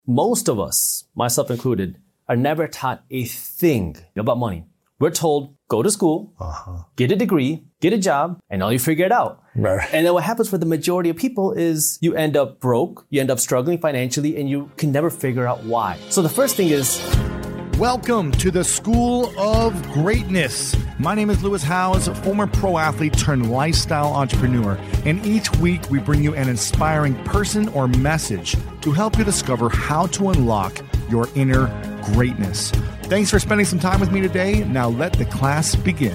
Most of us, myself included, are never taught a thing about money. We're told, go to school, get a degree, get a job, and all you figure it out. Right. And then what happens for the majority of people is you end up broke, you end up struggling financially, and you can never figure out why. So the first thing is... Welcome to the School of Greatness. My name is Lewis Howes, former pro athlete turned lifestyle entrepreneur. And each week we bring you an inspiring person or message to help you discover how to unlock your inner greatness. Thanks for spending some time with me today. Now let the class begin.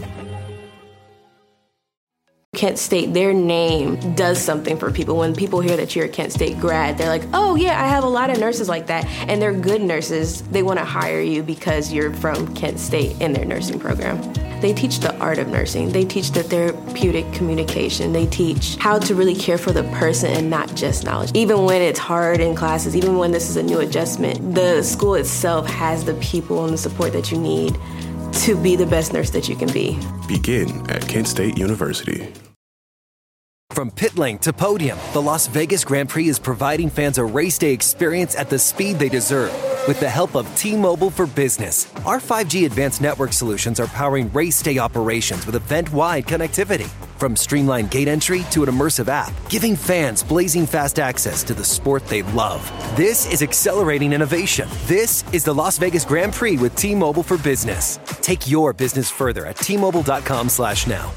Kent State, their name does something for people. When people hear that you're a Kent State grad, they're like, oh yeah, I have a lot of nurses like that. And they're good nurses. They want to hire you because you're from Kent State in their nursing program. They teach the art of nursing. They teach the therapeutic communication. They teach how to really care for the person and not just knowledge. Even when it's hard in classes, even when this is a new adjustment, the school itself has the people and the support that you need to be the best nurse that you can be. Begin at Kent State University. From pit lane to podium, the Las Vegas Grand Prix is providing fans a race day experience at the speed they deserve. With the help of T-Mobile for Business, our 5G advanced network solutions are powering race day operations with event-wide connectivity. From streamlined gate entry to an immersive app, giving fans blazing fast access to the sport they love. This is accelerating innovation. This is the Las Vegas Grand Prix with T-Mobile for Business. Take your business further at T-Mobile.com/now.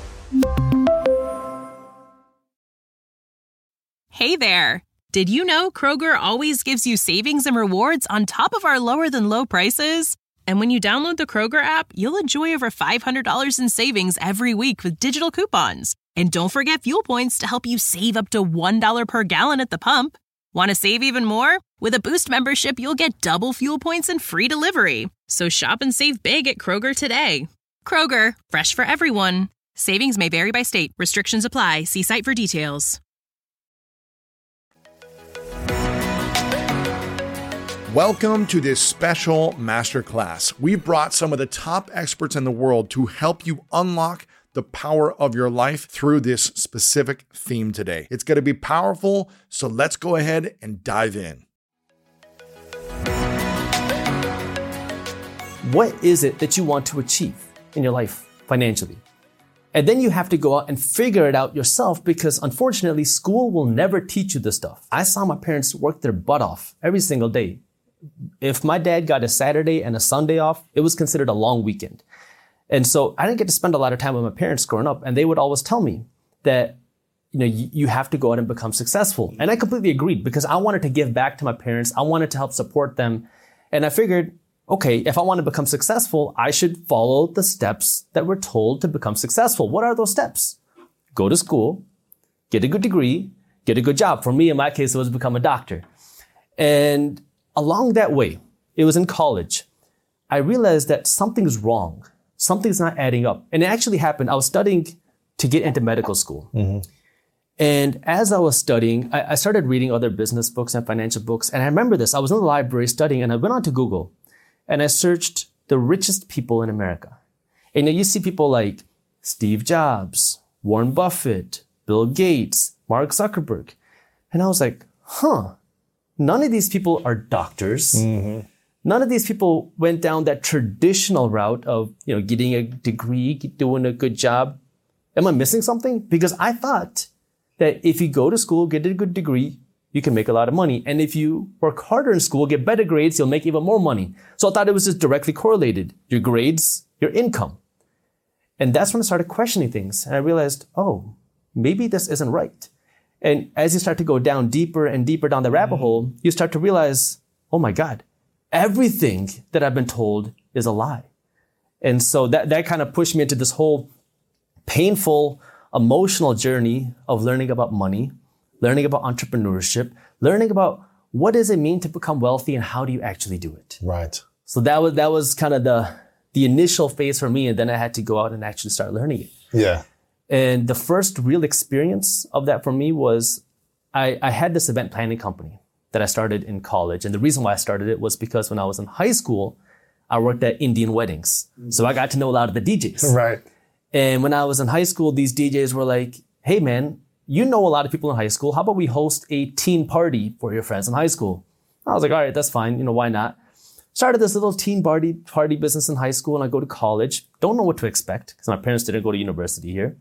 Hey there! Did you know Kroger always gives you savings and rewards on top of our lower-than-low prices? And when you download the Kroger app, you'll enjoy over $500 in savings every week with digital coupons. And don't forget fuel points to help you save up to $1 per gallon at the pump. Want to save even more? With a Boost membership, you'll get double fuel points and free delivery. So shop and save big at Kroger today. Kroger, fresh for everyone. Savings may vary by state. Restrictions apply. See site for details. Welcome to this special masterclass. We've brought some of the top experts in the world to help you unlock the power of your life through this specific theme today. It's going to be powerful, so let's go ahead and dive in. What is it that you want to achieve in your life financially? And then you have to go out and figure it out yourself because unfortunately, school will never teach you this stuff. I saw my parents work their butt off every single day. If my dad got a Saturday and a Sunday off, it was considered a long weekend. And so I didn't get to spend a lot of time with my parents growing up. And they would always tell me that, you have to go out and become successful. And I completely agreed because I wanted to give back to my parents. I wanted to help support them. And I figured, okay, if I want to become successful, I should follow the steps that we're told to become successful. What are those steps? Go to school, get a good degree, get a good job. For me, in my case, it was become a doctor. And along that way, it was in college, I realized that something's wrong. Something's not adding up. And it actually happened. I was studying to get into medical school. Mm-hmm. And as I was studying, I started reading other business books and financial books. And I remember this. I was in the library studying and I went onto Google and I searched the richest people in America. And you see people like Steve Jobs, Warren Buffett, Bill Gates, Mark Zuckerberg. And I was like, none of these people are doctors. Mm-hmm. None of these people went down that traditional route of, getting a degree, doing a good job. Am I missing something? Because I thought that if you go to school, get a good degree, you can make a lot of money. And if you work harder in school, get better grades, you'll make even more money. So I thought it was just directly correlated. Your grades, your income. And that's when I started questioning things. And I realized, maybe this isn't right. And as you start to go down deeper and deeper down the rabbit hole, you start to realize, oh my God, everything that I've been told is a lie. And so that kind of pushed me into this whole painful, emotional journey of learning about money, learning about entrepreneurship, learning about what does it mean to become wealthy and how do you actually do it? Right. So that was kind of the initial phase for me. And then I had to go out and actually start learning it. Yeah. And the first real experience of that for me was I had this event planning company that I started in college. And the reason why I started it was because when I was in high school, I worked at Indian weddings. So I got to know a lot of the DJs. Right. And when I was in high school, these DJs were like, hey, man, you know a lot of people in high school. How about we host a teen party for your friends in high school? I was like, all right, that's fine. Why not? Started this little teen party business in high school, and I go to college. Don't know what to expect because my parents didn't go to university here.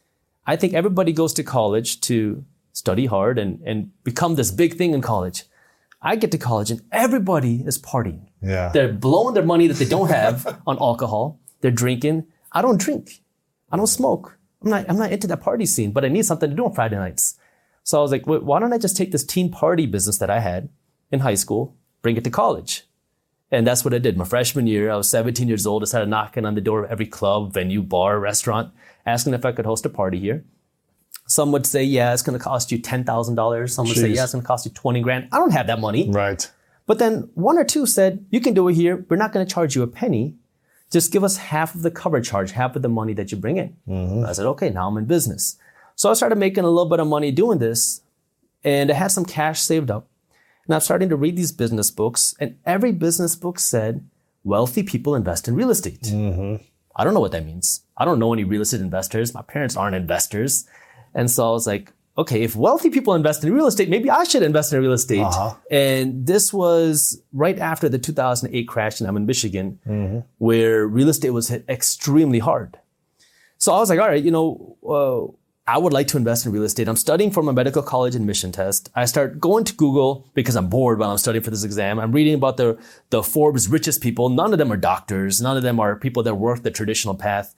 I think everybody goes to college to study hard and become this big thing in college. I get to college and everybody is partying. Yeah. They're blowing their money that they don't have on alcohol. They're drinking. I don't drink. I don't smoke. I'm not into that party scene, but I need something to do on Friday nights. So I was like, why don't I just take this teen party business that I had in high school, bring it to college? And that's what I did. My freshman year, I was 17 years old. I started knocking on the door of every club, venue, bar, restaurant, asking if I could host a party here. Some would say, yeah, it's going to cost you $10,000. Some would say, yeah, it's going to cost you $20,000. I don't have that money. Right. But then one or two said, you can do it here. We're not going to charge you a penny. Just give us half of the cover charge, half of the money that you bring in. Mm-hmm. I said, okay, now I'm in business. So I started making a little bit of money doing this, and I had some cash saved up. And I'm starting to read these business books, and every business book said, wealthy people invest in real estate. Mm-hmm. I don't know what that means. I don't know any real estate investors. My parents aren't investors. And so I was like, okay, if wealthy people invest in real estate, maybe I should invest in real estate. Uh-huh. And this was right after the 2008 crash, and I'm in Michigan, mm-hmm. where real estate was hit extremely hard. So I was like, all right, I would like to invest in real estate. I'm studying for my medical college admission test. I start going to Google because I'm bored while I'm studying for this exam. I'm reading about the Forbes richest people. None of them are doctors. None of them are people that work the traditional path.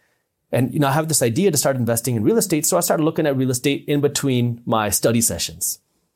And, I have this idea to start investing in real estate. So I started looking at real estate in between my study sessions.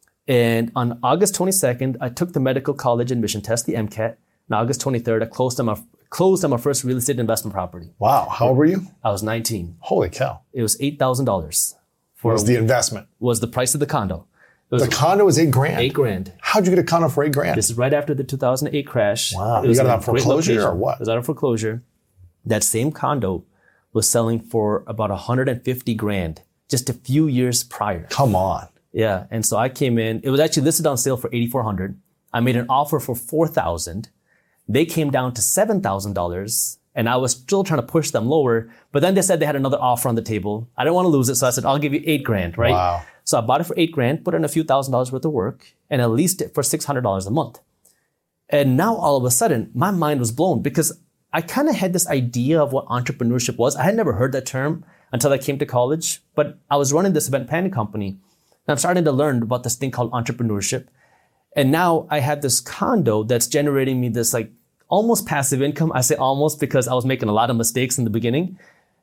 And on August 22nd, I took the medical college admission test, the MCAT. On August 23rd, I closed on my first real estate investment property. Wow. How old were you? I was 19. Holy cow. It was $8,000. Was the investment? Was the price of the condo. The condo was $8,000? $8,000. How'd you get a condo for $8,000? This is right after the 2008 crash. Wow. You got it on foreclosure or what? It was out of foreclosure. That same condo was selling for about $150,000 just a few years prior. Come on. Yeah. And so I came in. It was actually listed on sale for $8,400. I made an offer for $4,000. They came down to $7,000, and I was still trying to push them lower. But then they said they had another offer on the table. I didn't want to lose it, so I said, I'll give you $8,000, right? Wow. So I bought it for $8,000, put in a few $1,000s worth of work, and I leased it for $600 a month. And now all of a sudden, my mind was blown because I kind of had this idea of what entrepreneurship was. I had never heard that term until I came to college, but I was running this event planning company, and I'm starting to learn about this thing called entrepreneurship. And now I had this condo that's generating me this almost passive income. I say almost because I was making a lot of mistakes in the beginning.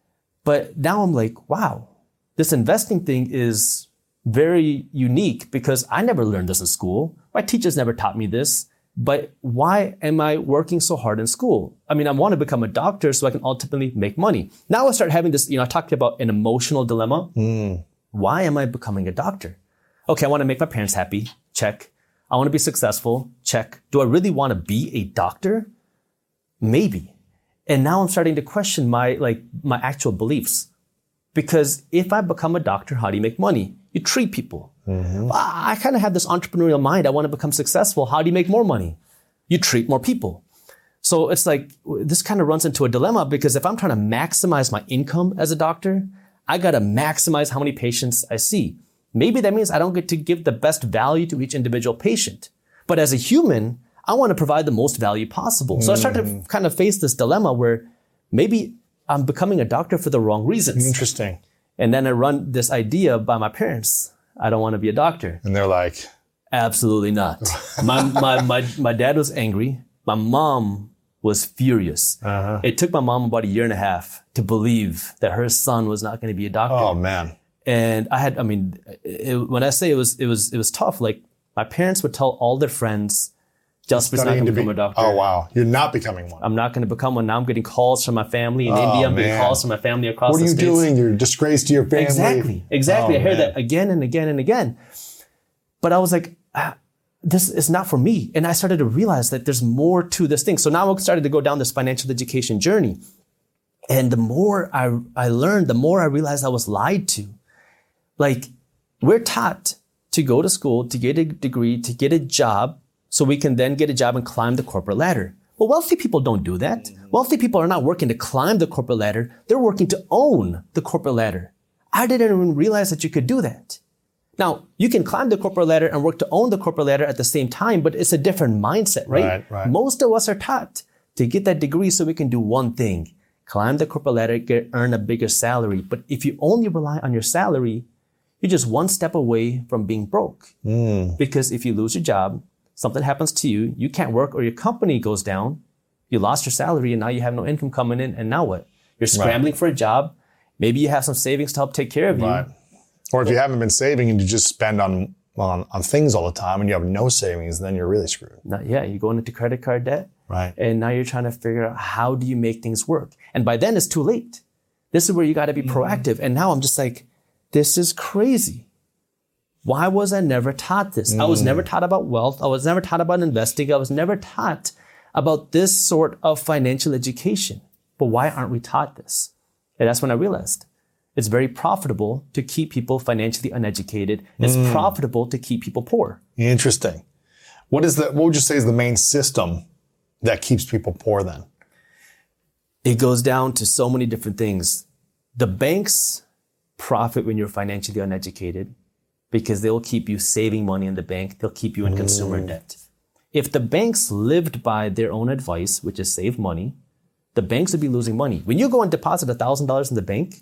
But now I'm like, wow, this investing thing is very unique because I never learned this in school. My teachers never taught me this. But why am I working so hard in school? I mean, I want to become a doctor so I can ultimately make money. Now I start having this, I talked about an emotional dilemma. Why am I becoming a doctor? Okay, I want to make my parents happy. Check. I want to be successful. Check. Do I really want to be a doctor? Maybe. And now I'm starting to question my actual beliefs. Because if I become a doctor, how do you make money? You treat people. Mm-hmm. I kind of have this entrepreneurial mind. I want to become successful. How do you make more money? You treat more people. So it's like, this kind of runs into a dilemma because if I'm trying to maximize my income as a doctor, I got to maximize how many patients I see. Maybe that means I don't get to give the best value to each individual patient. But as a human, I want to provide the most value possible. So I start to kind of face this dilemma where maybe I'm becoming a doctor for the wrong reasons. Interesting. And then I run this idea by my parents. I don't want to be a doctor. And they're like, absolutely not. My dad was angry. My mom was furious. Uh-huh. It took my mom about 1.5 years to believe that her son was not going to be a doctor. Oh man. And when I say it was tough, my parents would tell all their friends, Justin's not going to become a doctor. Oh, wow. You're not becoming one. I'm not going to become one. Now I'm getting calls from my family in India. I'm getting calls from my family across the States. What are you doing? You're a disgrace to your family. Exactly. I hear that again and again and again. But I was like, this is not for me. And I started to realize that there's more to this thing. So now I started to go down this financial education journey. And the more I learned, the more I realized I was lied to. We're taught to go to school, to get a degree, to get a job, so we can then get a job and climb the corporate ladder. Well, wealthy people don't do that. Wealthy people are not working to climb the corporate ladder. They're working to own the corporate ladder. I didn't even realize that you could do that. Now, you can climb the corporate ladder and work to own the corporate ladder at the same time, but it's a different mindset, right? Right. Most of us are taught to get that degree so we can do one thing, climb the corporate ladder, earn a bigger salary. But if you only rely on your salary, you're just one step away from being broke. Because if you lose your job, something happens to you, you can't work, or your company goes down, you lost your salary and now you have no income coming in, and now what? You're scrambling for a job. Maybe you have some savings to help take care of you. Right. Or if you haven't been saving and you just spend on things all the time and you have no savings, then you're really screwed. You're going into credit card debt. Right. And now you're trying to figure out, how do you make things work? And by then it's too late. This is where you got to be proactive. And now I'm just like, this is crazy. Why was I never taught this? I was never taught about wealth. I was never taught about investing. I was never taught about this sort of financial education. But why aren't we taught this? And that's when I realized it's very profitable to keep people financially uneducated. It's profitable to keep people poor. Interesting. What would you say is the main system that keeps people poor then? It goes down to so many different things. The banks profit when you're financially uneducated because they'll keep you saving money in the bank. They'll keep you in consumer debt. If the banks lived by their own advice, which is save money, the banks would be losing money. When you go and deposit $1,000 in the bank,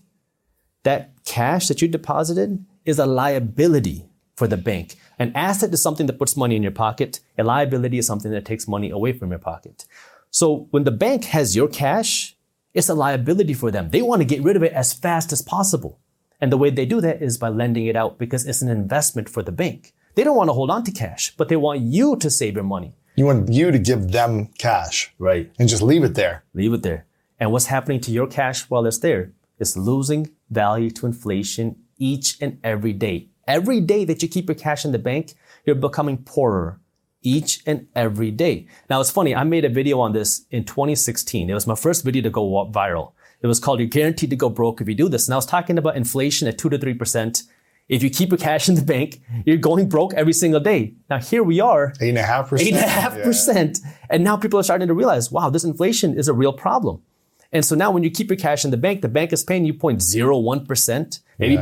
that cash that you deposited is a liability for the bank. An asset is something that puts money in your pocket. A liability is something that takes money away from your pocket. So when the bank has your cash, it's a liability for them. They want to get rid of it as fast as possible. And the way they do that is by lending it out because it's an investment for the bank. They don't want to hold on to cash, but they want you to save your money. You want you to give them cash. Right. And just leave it there. Leave it there. And what's happening to your cash while it's there? It's losing value to inflation each and every day. Every day that you keep your cash in the bank, you're becoming poorer each and every day. Now, it's funny. I made a video on this in 2016. It was my first video to go viral. It was called, "You're Guaranteed to Go Broke If You Do This." And I was talking about inflation at 2 to 3%. If you keep your cash in the bank, you're going broke every single day. Now, here we are. 8.5%. 8.5%. Yeah. And now people are starting to realize, wow, this inflation is a real problem. And so now when you keep your cash in the bank is paying you 0.01%, maybe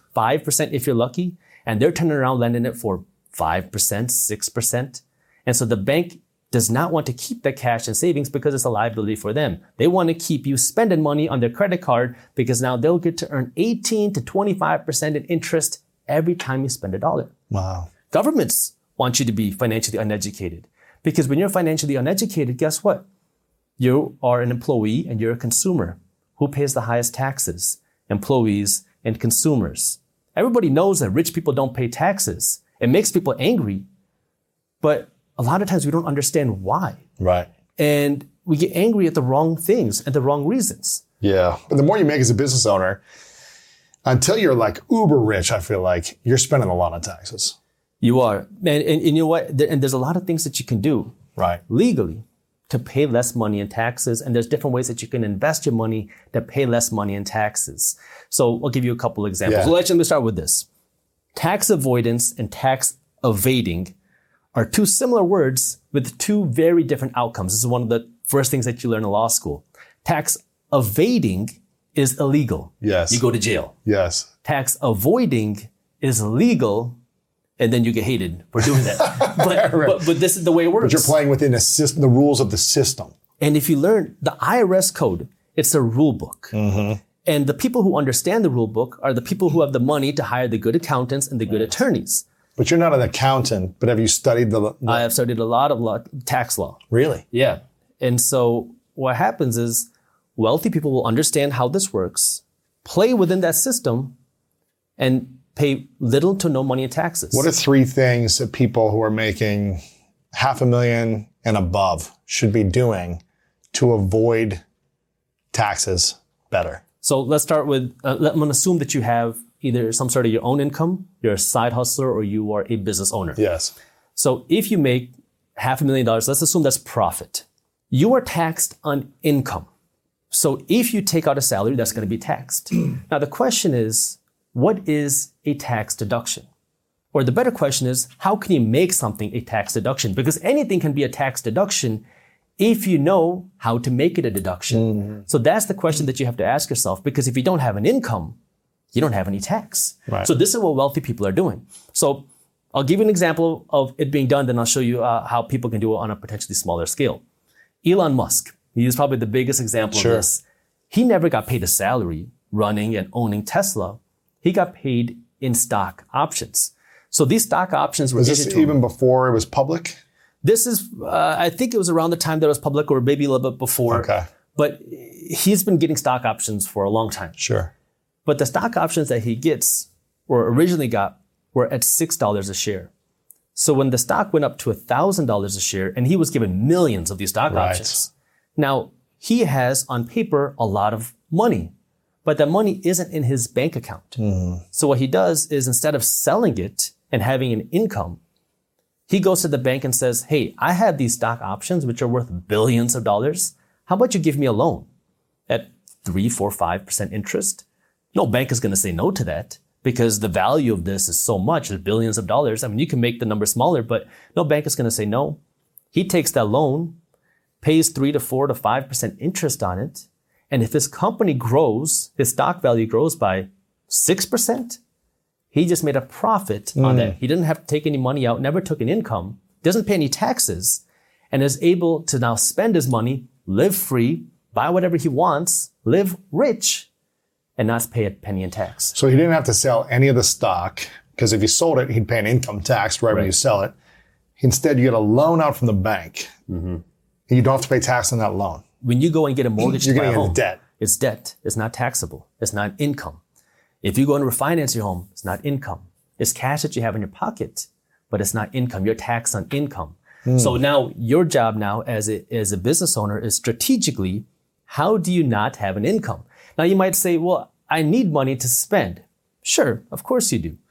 0.5% if you're lucky. And they're turning around lending it for 5%, 6%. And so the bank does not want to keep that cash in savings because it's a liability for them. They want to keep you spending money on their credit card because now they'll get to earn 18 to 25% in interest every time you spend $1. Wow. Governments want you to be financially uneducated because when you're financially uneducated, guess what? You are an employee and you're a consumer. Who pays the highest taxes? Employees and consumers. Everybody knows that rich people don't pay taxes. It makes people angry, but a lot of times we don't understand why. Right. And we get angry at the wrong things and the wrong reasons. Yeah. But the more you make as a business owner, until you're like uber rich, I feel like you're spending a lot of taxes. You are. And you know what? And there's a lot of things that you can do legally to pay less money in taxes. And there's different ways that you can invest your money to pay less money in taxes. So I'll give you a couple examples. Yeah. Well, let me start with this. Tax avoidance and tax evading are two similar words with two very different outcomes. This is one of the first things that you learn in law school. Tax evading is illegal. Yes. You go to jail. Yes. Tax avoiding is legal, and then you get hated for doing that. But this is the way it works. But you're playing within the rules of the system. And if you learn the IRS code, it's a rule book. Mm-hmm. And the people who understand the rule book are the people who have the money to hire the good accountants and the good attorneys. But you're not an accountant, but have you studied the I have studied a lot of tax law. Really? Yeah. And so what happens is wealthy people will understand how this works, play within that system, and pay little to no money in taxes. What are 3 things that people who are making $500,000 and above should be doing to avoid taxes better? So let's start with, I'm going to assume that you have either some sort of your own income, you're a side hustler, or you are a business owner. Yes. So if you make $500,000, let's assume that's profit. You are taxed on income. So if you take out a salary, that's going to be taxed. Now the question is, what is a tax deduction? Or the better question is, how can you make something a tax deduction? Because anything can be a tax deduction if you know how to make it a deduction. Mm-hmm. So that's the question that you have to ask yourself, because if you don't have an income, you don't have any tax. Right. So this is what wealthy people are doing. So I'll give you an example of it being done, then I'll show you how people can do it on a potentially smaller scale. Elon Musk, he's probably the biggest example of this. He never got paid a salary running and owning Tesla. He got paid in stock options. So these stock options were Was this even before it was public? This is, I think it was around the time that it was public or maybe a little bit before. Okay. But he's been getting stock options for a long time. Sure. But the stock options that he gets or originally got were at $6 a share. So when the stock went up to $1,000 a share, and he was given millions of these stock options. Now, he has on paper a lot of money, but that money isn't in his bank account. So what he does is instead of selling it and having an income, he goes to the bank and says, hey, I have these stock options, which are worth billions of dollars. How about you give me a loan at 3, 4, 5% interest? No bank is going to say no to that because the value of this is so much, it's billions of dollars. I mean, you can make the number smaller, but no bank is going to say no. He takes that loan, pays 3 to 4 to 5% interest on it. And if his company grows, his stock value grows by 6%, he just made a profit on that. He didn't have to take any money out, never took an income, doesn't pay any taxes, and is able to now spend his money, live free, buy whatever he wants, live rich, and not pay a penny in tax. So he didn't have to sell any of the stock because if he sold it, he'd pay an income tax right when you sell it. Instead, you get a loan out from the bank. And you don't have to pay tax on that loan. When you go and get a mortgage to buy a home, into debt. It's debt. It's not taxable. It's not income. If you go and refinance your home, it's not income. It's cash that you have in your pocket, but it's not income. You're taxed on income. So now your job now as a business owner is strategically, how do you not have an income? Now you might say, well, I need money to spend. Sure, of course you do.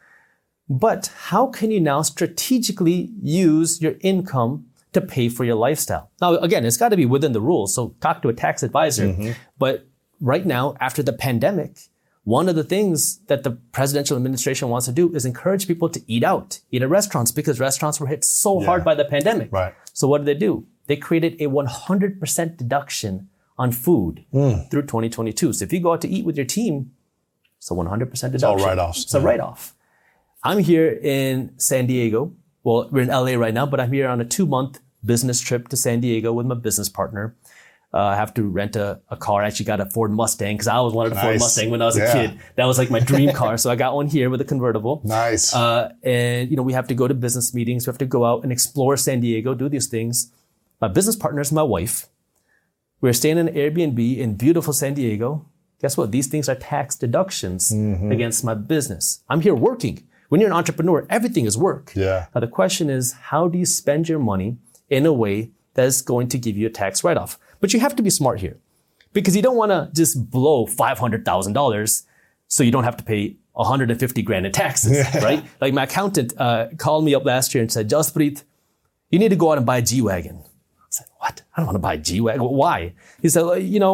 But how can you now strategically use your income to pay for your lifestyle? Now, again, it's got to be within the rules. So talk to a tax advisor. But right now, after the pandemic, one of the things that the presidential administration wants to do is encourage people to eat out, eat at restaurants, because restaurants were hit so hard by the pandemic. Right. So what did they do? They created a 100% deduction on food through 2022. So if you go out to eat with your team, it's a 100% deduction. It's all write-offs. It's a write-off. I'm here in San Diego. Well, we're in LA right now, but I'm here on a 2-month business trip to San Diego with my business partner. I have to rent a car. I actually got a Ford Mustang because I always wanted a Ford Mustang when I was a kid. That was like my dream car. So I got one here with a convertible. Nice. And, we have to go to business meetings. We have to go out and explore San Diego, do these things. My business partner is my wife. We're staying in an Airbnb in beautiful San Diego. Guess what? These things are tax deductions against my business. I'm here working. When you're an entrepreneur, everything is work. Yeah. Now the question is, how do you spend your money in a way that is going to give you a tax write-off? But you have to be smart here because you don't want to just blow $500,000 so you don't have to pay 150 grand in taxes, right? Like my accountant called me up last year and said, Jaspreet, you need to go out and buy a G-Wagon. I said, what? I don't want to buy a G-Wagon. Why? He said,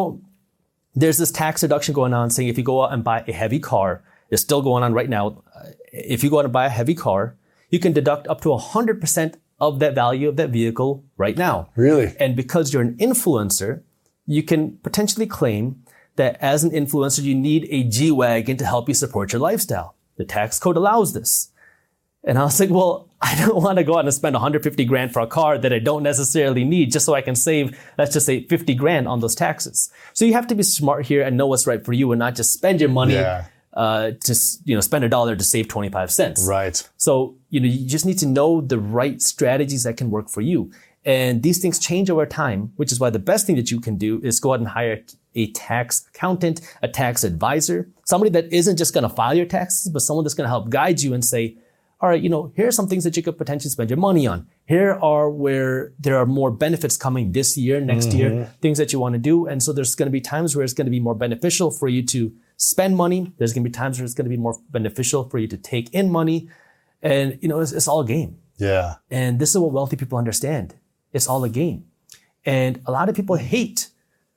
there's this tax deduction going on saying if you go out and buy a heavy car, it's still going on right now. If you go out and buy a heavy car, you can deduct up to 100% of that value of that vehicle right now. Really? And because you're an influencer, you can potentially claim that as an influencer, you need a G-Wagon to help you support your lifestyle. The tax code allows this. And I was like, well, I don't want to go out and spend 150 grand for a car that I don't necessarily need just so I can save, let's just say 50 grand on those taxes. So you have to be smart here and know what's right for you and not just spend your money to spend $1 to save 25 cents. Right. So, you just need to know the right strategies that can work for you. And these things change over time, which is why the best thing that you can do is go out and hire a tax accountant, a tax advisor, somebody that isn't just going to file your taxes, but someone that's going to help guide you and say, all right, here are some things that you could potentially spend your money on. Here are where there are more benefits coming this year, next year, things that you want to do. And so there's going to be times where it's going to be more beneficial for you to spend money. There's going to be times where it's going to be more beneficial for you to take in money. And, it's all a game. Yeah. And this is what wealthy people understand. It's all a game. And a lot of people hate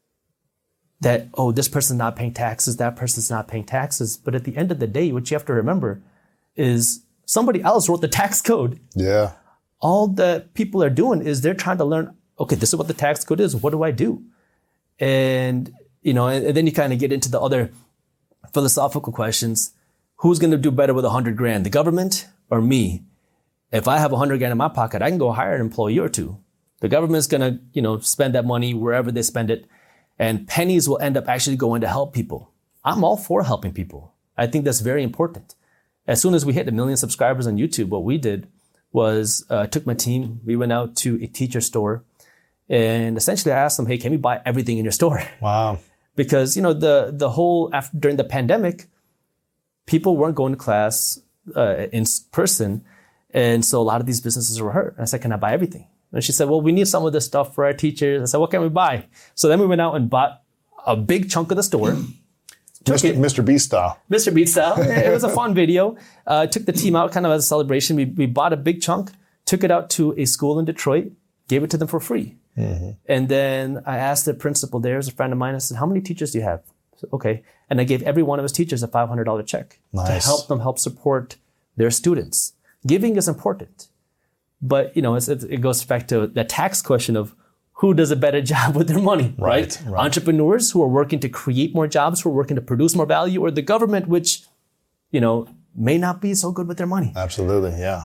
that, this person's not paying taxes, that person's not paying taxes. But at the end of the day, what you have to remember is somebody else wrote the tax code. Yeah. All that people are doing is they're trying to learn, okay, this is what the tax code is. What do I do? And, and then you kind of get into the other philosophical questions. who's going to do better with 100 grand, the government or me? If I have 100 grand in my pocket, I can go hire an employee or two. The government's going to, spend that money wherever they spend it, and pennies will end up actually going to help people. I'm all for helping people. I think that's very important. As soon as we hit 1 million subscribers on YouTube, what we did was took my team. We went out to a teacher store, and essentially I asked them, hey, can we buy everything in your store? Wow. Because, the whole, during the pandemic, people weren't going to class in person. And so a lot of these businesses were hurt. And I said, can I buy everything? And she said, well, we need some of this stuff for our teachers. I said, what can we buy? So then we went out and bought a big chunk of the store. Mr. Beast style. Mr. Beast style. It was a fun video. Took the team out kind of as a celebration. We bought a big chunk, took it out to a school in Detroit, gave it to them for free. Mm-hmm. And then I asked the principal there, as a friend of mine, I said, how many teachers do you have? I said, okay. And I gave every one of his teachers a $500 check to help them help support their students. Giving is important. But, it goes back to the tax question of who does a better job with their money, right? Entrepreneurs who are working to create more jobs, who are working to produce more value, or the government, which, may not be so good with their money. Absolutely, yeah.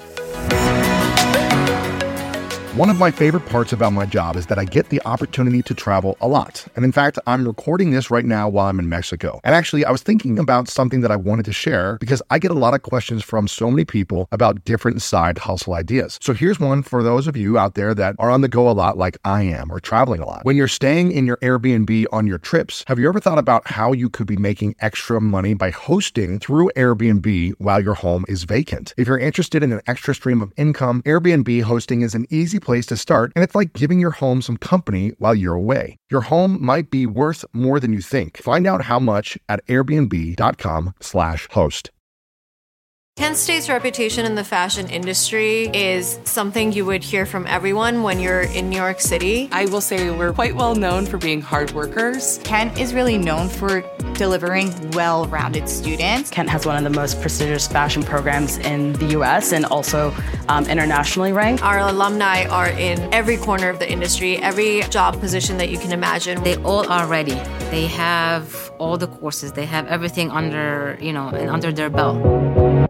One of my favorite parts about my job is that I get the opportunity to travel a lot. And in fact, I'm recording this right now while I'm in Mexico. And actually, I was thinking about something that I wanted to share because I get a lot of questions from so many people about different side hustle ideas. So here's one for those of you out there that are on the go a lot like I am, or traveling a lot. When you're staying in your Airbnb on your trips, have you ever thought about how you could be making extra money by hosting through Airbnb while your home is vacant? If you're interested in an extra stream of income, Airbnb hosting is an easy place to start, and it's like giving your home some company while you're away. Your home might be worth more than you think. Find out how much at airbnb.com/host. Kent State's reputation in the fashion industry is something you would hear from everyone when you're in New York City. I will say we're quite well known for being hard workers. Kent is really known for delivering well-rounded students. Kent has one of the most prestigious fashion programs in the U.S. and also internationally ranked. Our alumni are in every corner of the industry, every job position that you can imagine. They all are ready. They have all the courses. They have everything under their belt.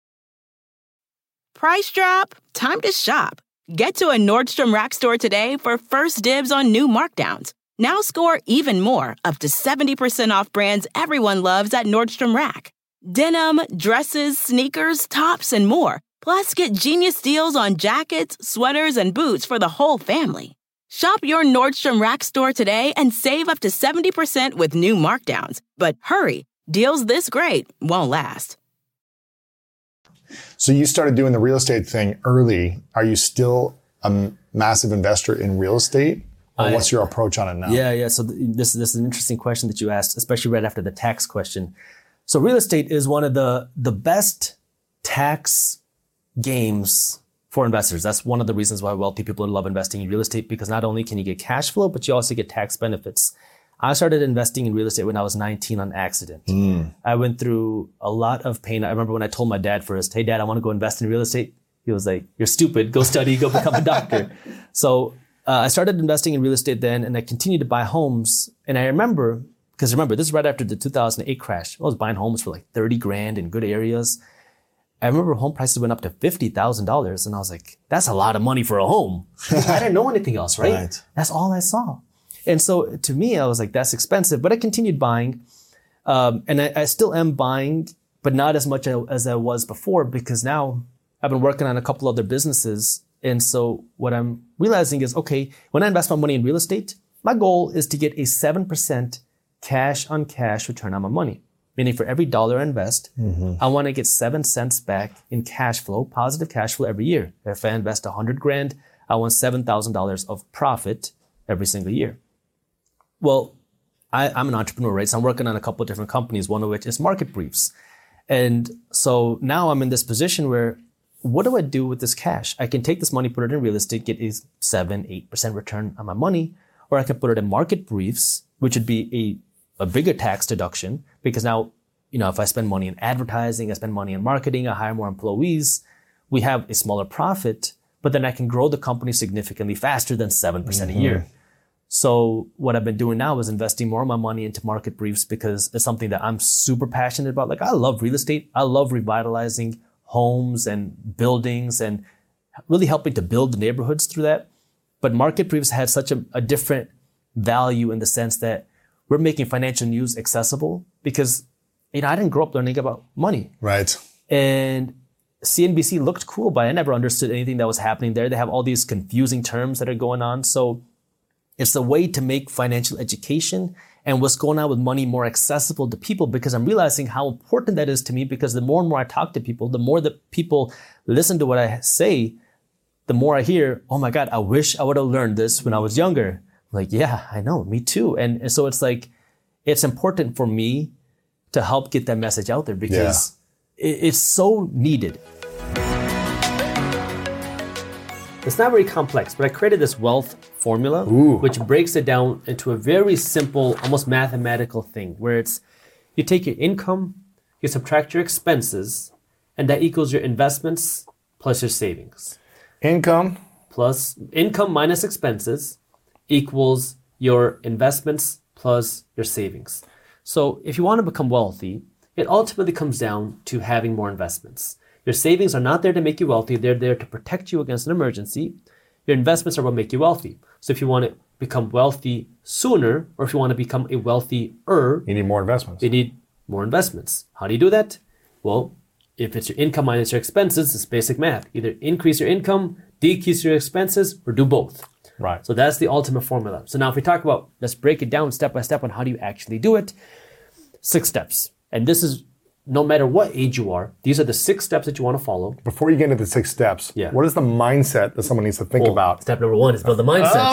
Price drop? Time to shop. Get to a Nordstrom Rack store today for first dibs on new markdowns. Now score even more, up to 70% off brands everyone loves at Nordstrom Rack. Denim, dresses, sneakers, tops, and more. Plus, get genius deals on jackets, sweaters, and boots for the whole family. Shop your Nordstrom Rack store today and save up to 70% with new markdowns. But hurry, deals this great won't last. So you started doing the real estate thing early. Are you still a massive investor in real estate? Or what's your approach on it now? Yeah. So this is an interesting question that you asked, especially right after the tax question. So real estate is one of the best tax games for investors. That's one of the reasons why wealthy people love investing in real estate, because not only can you get cash flow, but you also get tax benefits. I started investing in real estate when I was 19 on accident. I went through a lot of pain. I remember when I told my dad first, hey, Dad, I want to go invest in real estate. He was like, you're stupid. Go study, go become a doctor. So I started investing in real estate then, and I continued to buy homes. And I remember, this is right after the 2008 crash. I was buying homes for like 30 grand in good areas. I remember home prices went up to $50,000. And I was like, that's a lot of money for a home. I didn't know anything else, right? That's all I saw. And so to me, I was like, that's expensive, but I continued buying. And I still am buying, but not as much as I was before, because now I've been working on a couple other businesses. And so what I'm realizing is, okay, when I invest my money in real estate, my goal is to get a 7% cash on cash return on my money. Meaning for every dollar I invest, I want to get 7 cents back in cash flow, positive cash flow every year. If I invest 100 grand, I want $7,000 of profit every single year. Well, I'm an entrepreneur, right? So I'm working on a couple of different companies, one of which is Market Briefs. And so now I'm in this position where, what do I do with this cash? I can take this money, put it in real estate, get a 7-8% return on my money, or I can put it in Market Briefs, which would be a bigger tax deduction, because now, if I spend money in advertising, I spend money in marketing, I hire more employees, we have a smaller profit, but then I can grow the company significantly faster than 7% a year. So what I've been doing now is investing more of my money into market briefs because it's something that I'm super passionate about. Like I love real estate. I love revitalizing homes and buildings and really helping to build the neighborhoods through that. But market briefs had such a different value in the sense that we're making financial news accessible because, I didn't grow up learning about money. Right. And CNBC looked cool, but I never understood anything that was happening there. They have all these confusing terms that are going on. So it's a way to make financial education and what's going on with money more accessible to people because I'm realizing how important that is to me because the more and more I talk to people, the more that people listen to what I say, the more I hear, oh my God, I wish I would have learned this when I was younger. I'm like, yeah, I know, me too. And so it's like, it's important for me to help get that message out there because it's so needed. It's not very complex, but I created this wealth formula, which breaks it down into a very simple, almost mathematical thing where it's you take your income, you subtract your expenses, and that equals your investments plus your savings. Income minus expenses equals your investments plus your savings. So if you want to become wealthy, it ultimately comes down to having more investments. Your savings are not there to make you wealthy. They're there to protect you against an emergency. Your investments are what make you wealthy. So if you want to become wealthy sooner, or if you want to become a wealthier, you need more investments. You need more investments. How do you do that? Well, if it's your income minus your expenses, it's basic math. Either increase your income, decrease your expenses, or do both. Right. So that's the ultimate formula. So now if we talk about, let's break it down step by step on how do you actually do it. 6 steps. And this is no matter what age you are, these are the 6 steps that you want to follow. Before you get into the 6 steps, what is the mindset that someone needs to think about? Step number 1 is build the mindset.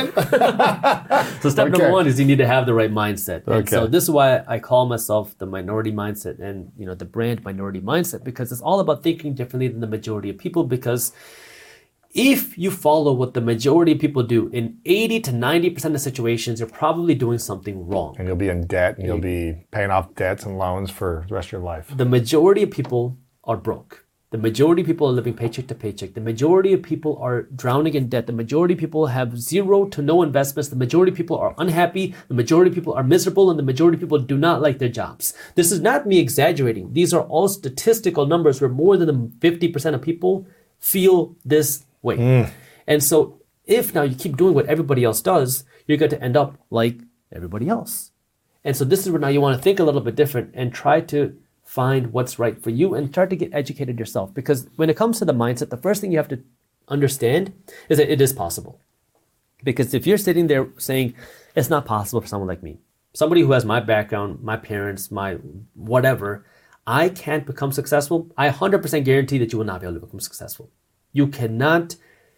So step number 1 is you need to have the right mindset. And so this is why I call myself the minority mindset and the brand minority mindset, because it's all about thinking differently than the majority of people. Because if you follow what the majority of people do, in 80 to 90% of situations, you're probably doing something wrong. And you'll be in debt, and you'll be paying off debts and loans for the rest of your life. The majority of people are broke. The majority of people are living paycheck to paycheck. The majority of people are drowning in debt. The majority of people have 0 to no investments. The majority of people are unhappy. The majority of people are miserable. And the majority of people do not like their jobs. This is not me exaggerating. These are all statistical numbers where more than 50% of people feel this way. And so if now you keep doing what everybody else does, you're going to end up like everybody else. And so this is where now you want to think a little bit different and try to find what's right for you and try to get educated yourself. Because when it comes to the mindset, the first thing you have to understand is that it is possible. Because if you're sitting there saying, it's not possible for someone like me, somebody who has my background, my parents, my whatever, I can't become successful, I 100% guarantee that you will not be able to become successful. You cannot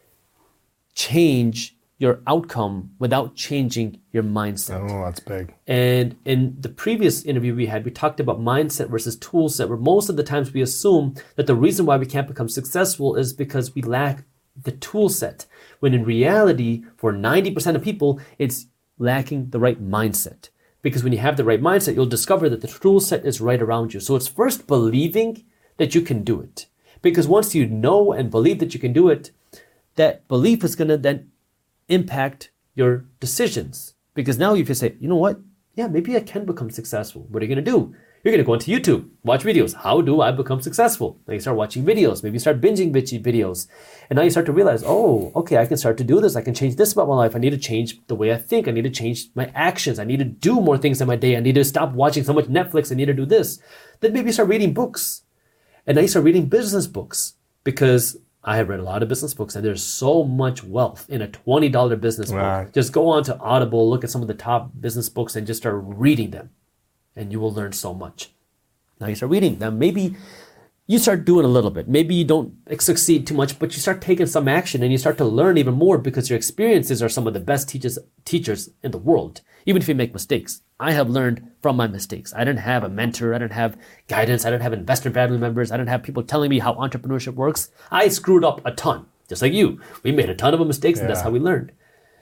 change your outcome without changing your mindset. Oh, that's big. And in the previous interview we had, we talked about mindset versus tool set, where most of the times we assume that the reason why we can't become successful is because we lack the tool set. When in reality, for 90% of people, it's lacking the right mindset. Because when you have the right mindset, you'll discover that the tool set is right around you. So it's first believing that you can do it. Because once you know and believe that you can do it, that belief is going to then impact your decisions. Because now if you say, you know what? Yeah, maybe I can become successful. What are you going to do? You're going to go into YouTube, watch videos. How do I become successful? Then you start watching videos. Maybe you start binging videos. And now you start to realize, oh, okay, I can start to do this. I can change this about my life. I need to change the way I think. I need to change my actions. I need to do more things in my day. I need to stop watching so much Netflix. I need to do this. Then maybe you start reading books. And now you start reading business books, because I have read a lot of business books and there's so much wealth in a $20 business book. Just go on to Audible, look at some of the top business books and just start reading them. And you will learn so much. Now you start reading them. Maybe you start doing a little bit. Maybe you don't succeed too much, but you start taking some action and you start to learn even more, because your experiences are some of the best teachers in the world. Even if you make mistakes. I have learned from my mistakes. I didn't have a mentor. I didn't have guidance. I didn't have investor family members. I didn't have people telling me how entrepreneurship works. I screwed up a ton, just like you. We made a ton of mistakes, and that's how we learned.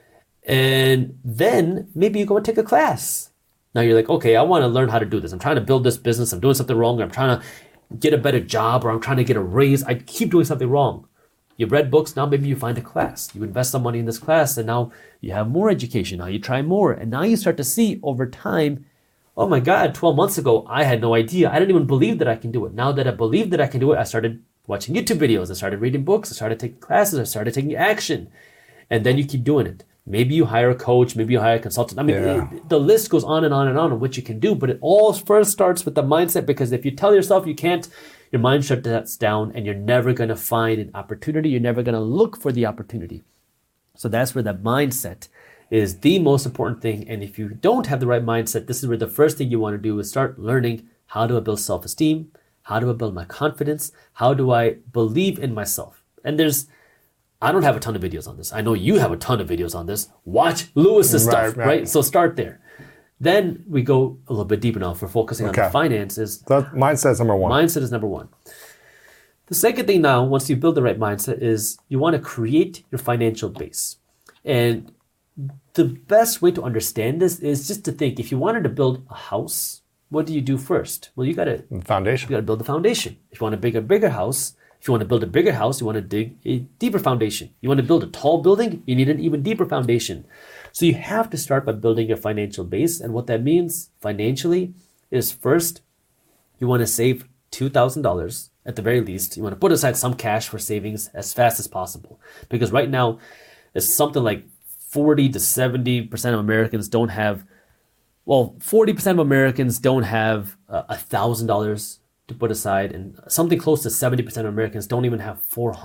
And then maybe you go and take a class. Now you're like, okay, I want to learn how to do this. I'm trying to build this business. I'm doing something wrong. I'm trying to get a better job, or I'm trying to get a raise. I keep doing something wrong. You've read books, now maybe you find a class. You invest some money in this class and now you have more education. Now you try more. And now you start to see over time, oh my God, 12 months ago, I had no idea. I didn't even believe that I can do it. Now that I believe that I can do it, I started watching YouTube videos. I started reading books. I started taking classes. I started taking action. And then you keep doing it. Maybe you hire a coach. Maybe you hire a consultant. I mean, the list goes on and on and on what you can do. But it all first starts with the mindset, because if you tell yourself you can't, your mind shuts down and you're never going to find an opportunity. You're never going to look for the opportunity. So that's where the mindset is the most important thing. And if you don't have the right mindset, this is where the first thing you want to do is start learning how do I build self-esteem? How do I build my confidence? How do I believe in myself? And I don't have a ton of videos on this. I know you have a ton of videos on this. Watch Lewis's stuff, right? So start there. Then we go a little bit deeper now. If we're focusing on the finances. So mindset is number one. Mindset is number one. The second thing now, once you build the right mindset, is you want to create your financial base. And the best way to understand this is just to think, if you wanted to build a house, what do you do first? Well, you got to build the foundation. If you want to build a bigger house, you want to dig a deeper foundation. You want to build a tall building, you need an even deeper foundation. So you have to start by building your financial base. And what that means financially is, first, you want to save $2,000 at the very least. You want to put aside some cash for savings as fast as possible. Because right now, it's something like 40 to 70% of Americans don't have, 40% of Americans don't have $1,000 to put aside, and something close to 70% of Americans don't even have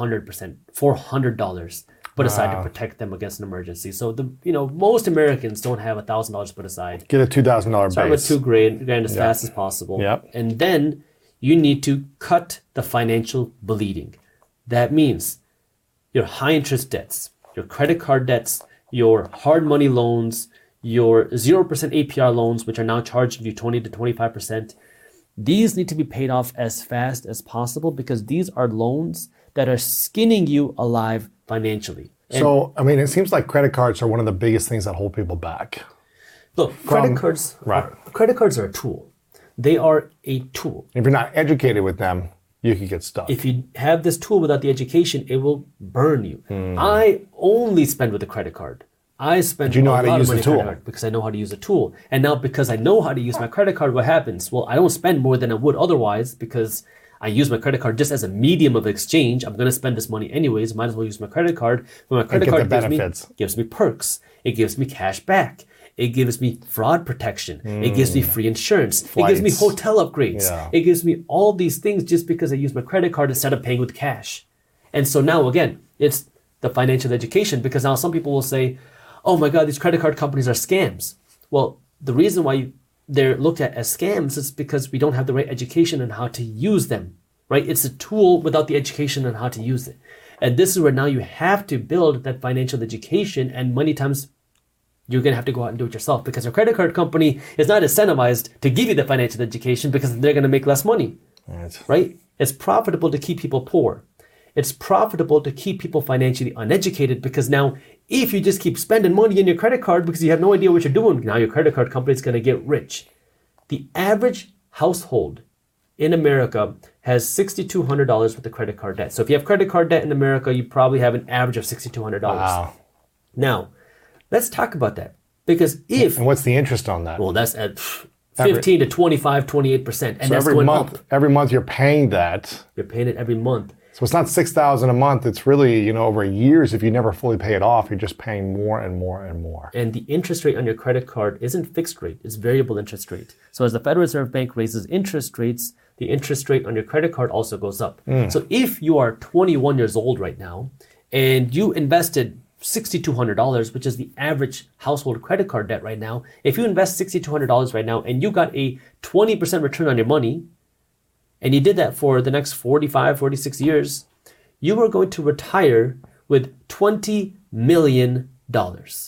$400 put aside to protect them against an emergency. So most Americans don't have $1,000 put aside. Get a $2,000 base. Start with $2,000 as fast as possible. Yep. And then you need to cut the financial bleeding. That means your high interest debts, your credit card debts, your hard money loans, your 0% APR loans, which are now charging you 20 to 25%. These need to be paid off as fast as possible, because these are loans that are skinning you alive financially. So, it seems like credit cards are one of the biggest things that hold people back. Look, credit cards are a tool. They are a tool. If you're not educated with them, you can get stuck. If you have this tool without the education, it will burn you. I only spend with a credit card. I spend a lot of money on credit card because I know how to use a tool. And now because I know how to use my credit card, what happens? Well, I don't spend more than I would otherwise, because I use my credit card just as a medium of exchange. I'm going to spend this money anyways. Might as well use my credit card. But my credit card gives me perks. It gives me cash back. It gives me fraud protection. It gives me free insurance. Flights. It gives me hotel upgrades. Yeah. It gives me all these things just because I use my credit card instead of paying with cash. And so now, again, it's the financial education, because now some people will say, oh my God, these credit card companies are scams. Well, the reason why they're looked at as scams is because we don't have the right education on how to use them, right? It's a tool without the education on how to use it. And this is where now you have to build that financial education, and many times you're going to have to go out and do it yourself, because your credit card company is not incentivized to give you the financial education because they're going to make less money, right? It's profitable to keep people poor. It's profitable to keep people financially uneducated, because now if you just keep spending money in your credit card because you have no idea what you're doing, now your credit card company is going to get rich. The average household in America has $6,200 worth of credit card debt. So if you have credit card debt in America, you probably have an average of $6,200. Wow. Now, let's talk about that. Because And what's the interest on that? Well, that's at 15 to 25, 28%. And so that's going up. Every month you're paying that. You're paying it every month. So it's not $6,000 a month. It's really, over years, if you never fully pay it off, you're just paying more and more and more. And the interest rate on your credit card isn't fixed rate. It's variable interest rate. So as the Federal Reserve Bank raises interest rates, the interest rate on your credit card also goes up. So if you are 21 years old right now and you invested $6,200, which is the average household credit card debt right now, if you invest $6,200 right now and you got a 20% return on your money, and you did that for the next 45, 46 years, you are going to retire with $20 million. $20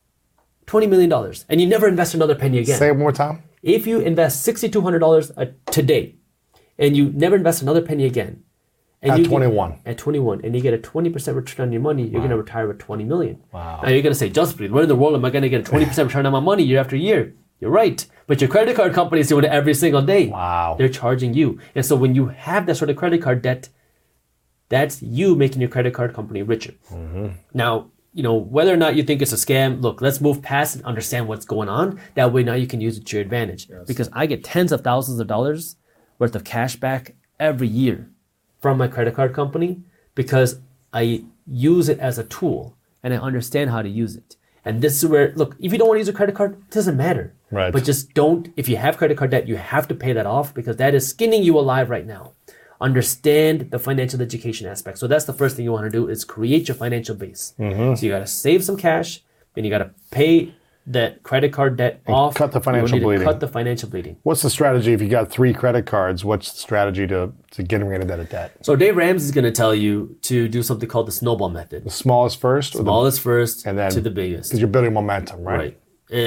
million. And you never invest another penny again. Say it one more time. If you invest $6,200 today, and you never invest another penny again. And at 21. At 21. And you get a 20% return on your money, you're going to retire with $20 million. Wow. Now you're going to say, Justpreet, where in the world am I going to get a 20% return on my money year after year? You're right. But your credit card company is doing it every single day. Wow. They're charging you. And so when you have that sort of credit card debt, That's you making your credit card company richer. Now, whether or not you think it's a scam, look, let's move past and understand what's going on. That way now you can use it to your advantage. Yes. Because I get tens of thousands of dollars worth of cash back every year from my credit card company because I use it as a tool and I understand how to use it. And this is where, look, if you don't want to use a credit card, it doesn't matter. Right. But just don't, if you have credit card debt, you have to pay that off because that is skinning you alive right now. Understand the financial education aspect. So that's the first thing you want to do is create your financial base. So you got to save some cash, then you got to pay that credit card debt off. Cut the financial bleeding. Cut the financial bleeding. What's the strategy if you got 3 credit cards? What's the strategy to getting rid of that debt? So Dave Ramsey is going to tell you to do something called the snowball method. The smallest first? Smallest first and then to the biggest. Because you're building momentum, right?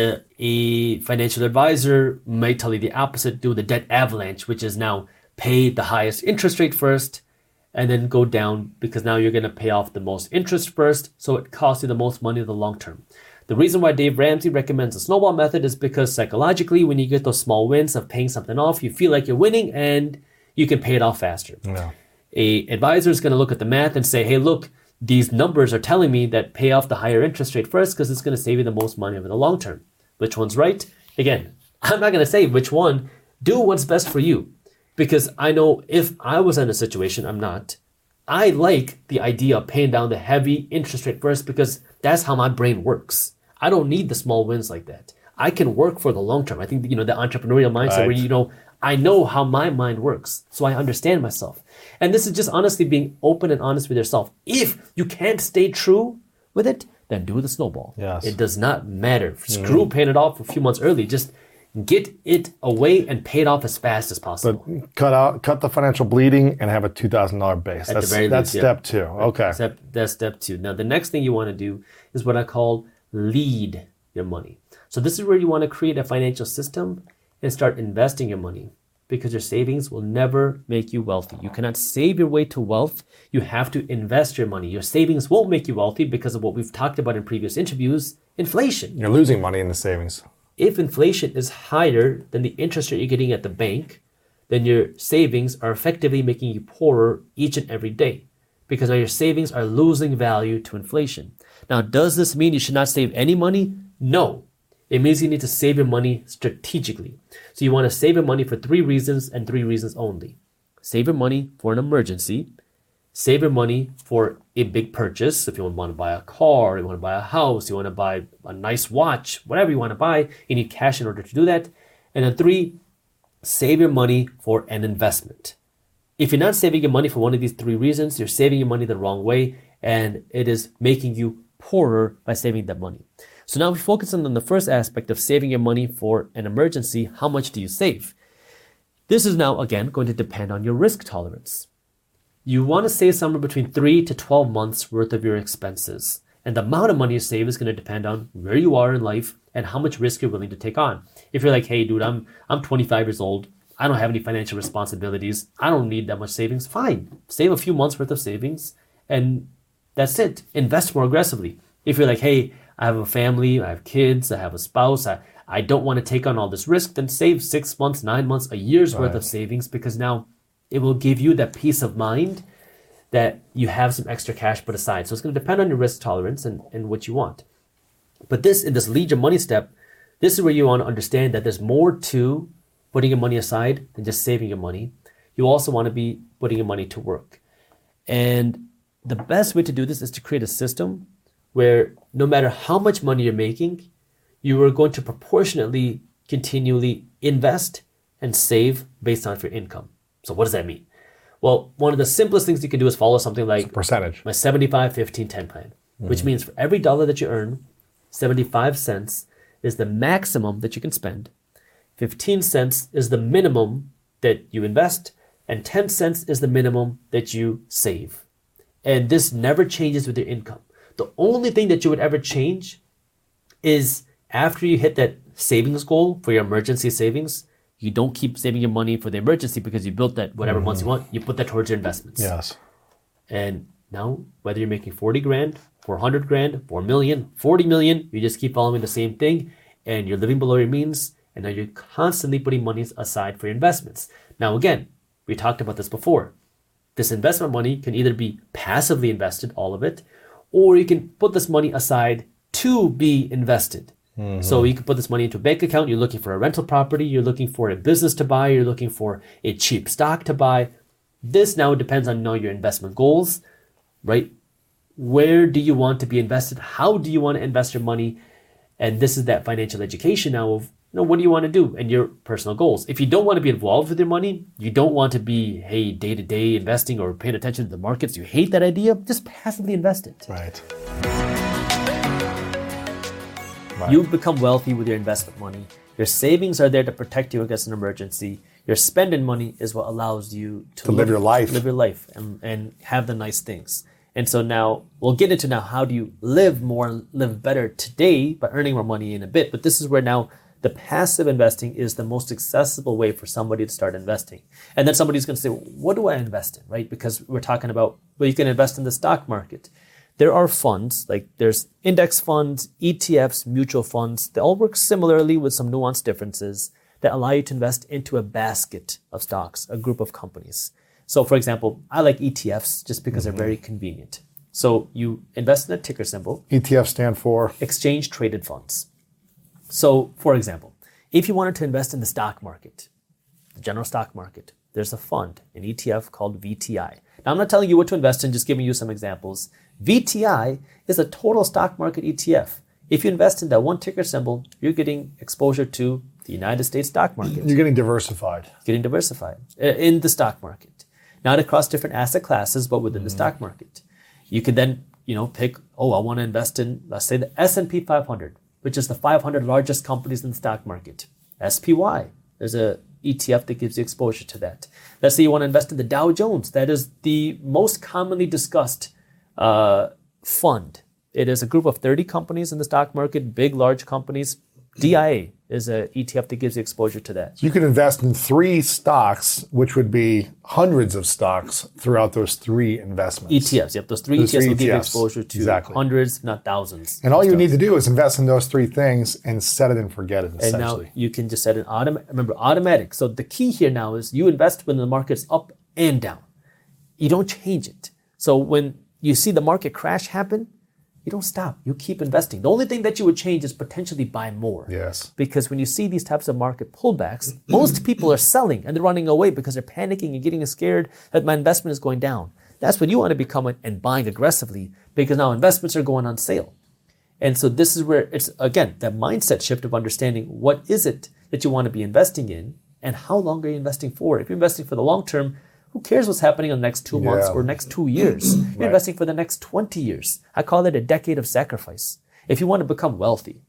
A financial advisor might tell you the opposite, do the debt avalanche, which is now pay the highest interest rate first and then go down because now you're going to pay off the most interest first. So it costs you the most money in the long term. The reason why Dave Ramsey recommends the snowball method is because psychologically, when you get those small wins of paying something off, you feel like you're winning and you can pay it off faster. Yeah. A advisor is going to look at the math and say, hey, look, these numbers are telling me that pay off the higher interest rate first because it's going to save you the most money over the long term. Which one's right? Again, I'm not going to say which one. Do what's best for you. Because I know if I was in a situation, I'm not, I like the idea of paying down the heavy interest rate first because that's how my brain works. I don't need the small wins like that. I can work for the long term. I think, the entrepreneurial mindset where, I know how my mind works. So I understand myself. And this is just honestly being open and honest with yourself. If you can't stay true with it, then do the snowball. Yes. It does not matter. Screw paying it off a few months early. Just get it away and pay it off as fast as possible. But cut the financial bleeding and have a $2,000 base. That's step 2. Okay. That's step 2. Now, the next thing you want to do is what I call lead your money. So this is where you want to create a financial system and start investing your money because your savings will never make you wealthy. You cannot save your way to wealth. You have to invest your money. Your savings won't make you wealthy because of what we've talked about in previous interviews, inflation. You're losing money in the savings. If inflation is higher than the interest rate you're getting at the bank, then your savings are effectively making you poorer each and every day because now your savings are losing value to inflation. Now, does this mean you should not save any money? No. It means you need to save your money strategically. So you want to save your money for 3 reasons and 3 reasons only. Save your money for an emergency. Save your money for a big purchase. If you want to buy a car, you want to buy a house, you want to buy a nice watch, whatever you want to buy, you need cash in order to do that. And then 3, save your money for an investment. If you're not saving your money for one of these 3 reasons, you're saving your money the wrong way, and it is making you poorer by saving that money. So now we focus on the first aspect of saving your money for an emergency. How much do you save? This is now, again, going to depend on your risk tolerance. You want to save somewhere between 3 to 12 months worth of your expenses. And the amount of money you save is going to depend on where you are in life and how much risk you're willing to take on. If you're like, hey, dude, I'm 25 years old. I don't have any financial responsibilities. I don't need that much savings. Fine. Save a few months worth of savings and that's it. Invest more aggressively. If you're like, hey, I have a family, I have kids, I have a spouse, I don't want to take on all this risk, then save 6 months, 9 months, a year's worth of savings because now it will give you that peace of mind that you have some extra cash put aside. So it's going to depend on your risk tolerance and what you want. But in this lead your money step, this is where you want to understand that there's more to putting your money aside than just saving your money. You also want to be putting your money to work. And the best way to do this is to create a system where no matter how much money you're making, you are going to proportionately continually invest and save based on your income. So what does that mean? Well, one of the simplest things you can do is follow something like percentage. My 75, 15, 10 plan, which means for every dollar that you earn, 75 cents is the maximum that you can spend. 15 cents is the minimum that you invest, and 10 cents is the minimum that you save. And this never changes with your income. The only thing that you would ever change is after you hit that savings goal for your emergency savings, you don't keep saving your money for the emergency because you built that whatever months you want, you put that towards your investments. Yes. And now, whether you're making 40 grand, 400 grand, 4 million, 40 million, you just keep following the same thing and you're living below your means. And now you're constantly putting money aside for your investments. Now, again, we talked about this before. this investment money can either be passively invested, all of it, or you can put this money aside to be invested. So you can put this money into a bank account. You're looking for a rental property. You're looking for a business to buy. You're looking for a cheap stock to buy. This now depends on your investment goals, right? Where do you want to be invested? How do you want to invest your money? And this is that financial education now of, what do you want to do and your personal goals? If you don't want to be involved with your money, you don't want to be, day-to-day investing or paying attention to the markets, you hate that idea, just passively invest it. Right. You've become wealthy with your investment money. Your savings are there to protect you against an emergency. Your spending money is what allows you to live your life. Live your life and have the nice things. And so now we'll get into how do you live more, live better today by earning more money in a bit. But this is where now the passive investing is the most accessible way for somebody to start investing. And then somebody's going to say, what do I invest in, right? Because we're talking about, you can invest in the stock market. There are funds, like there's index funds, ETFs, mutual funds. They all work similarly with some nuanced differences that allow you to invest into a basket of stocks, a group of companies. So for example, I like ETFs just because they're very convenient. So you invest in a ticker symbol. ETF stand for? Exchange Traded Funds. So for example, if you wanted to invest in the stock market, the general stock market, there's a fund, an ETF called VTI. Now I'm not telling you what to invest in, just giving you some examples. VTI is a total stock market ETF. If you invest in that one ticker symbol, you're getting exposure to the United States stock market. You're getting diversified. Getting diversified in the stock market. Not across different asset classes, but within the stock market. You could then, pick, I want to invest in, let's say, the S&P 500, which is the 500 largest companies in the stock market. SPY, there's a ETF that gives you exposure to that. Let's say you want to invest in the Dow Jones. That is the most commonly discussed fund. It is a group of 30 companies in the stock market, big, large companies. DIA is an ETF that gives you exposure to that. You can invest in 3 stocks, which would be hundreds of stocks throughout those 3 investments. ETFs, yep. Those 3 ETFs will give you exposure to hundreds, if not thousands. And all you need to do is invest in those 3 things and set it and forget it, essentially. And now you can just set an automatic. So the key here now is you invest when the market's up and down. You don't change it. So when you see the market crash happen, you don't stop. You keep investing. The only thing that you would change is potentially buy more. Yes. Because when you see these types of market pullbacks, most people are selling and they're running away because they're panicking and getting scared that my investment is going down. That's when you want to be coming and buying aggressively because now investments are going on sale. And so this is where it's, again, that mindset shift of understanding what is it that you want to be investing in and how long are you investing for. If you're investing for the long term, who cares what's happening in the next 2 months or next 2 years? You're investing for the next 20 years. I call it a decade of sacrifice. If you want to become wealthy,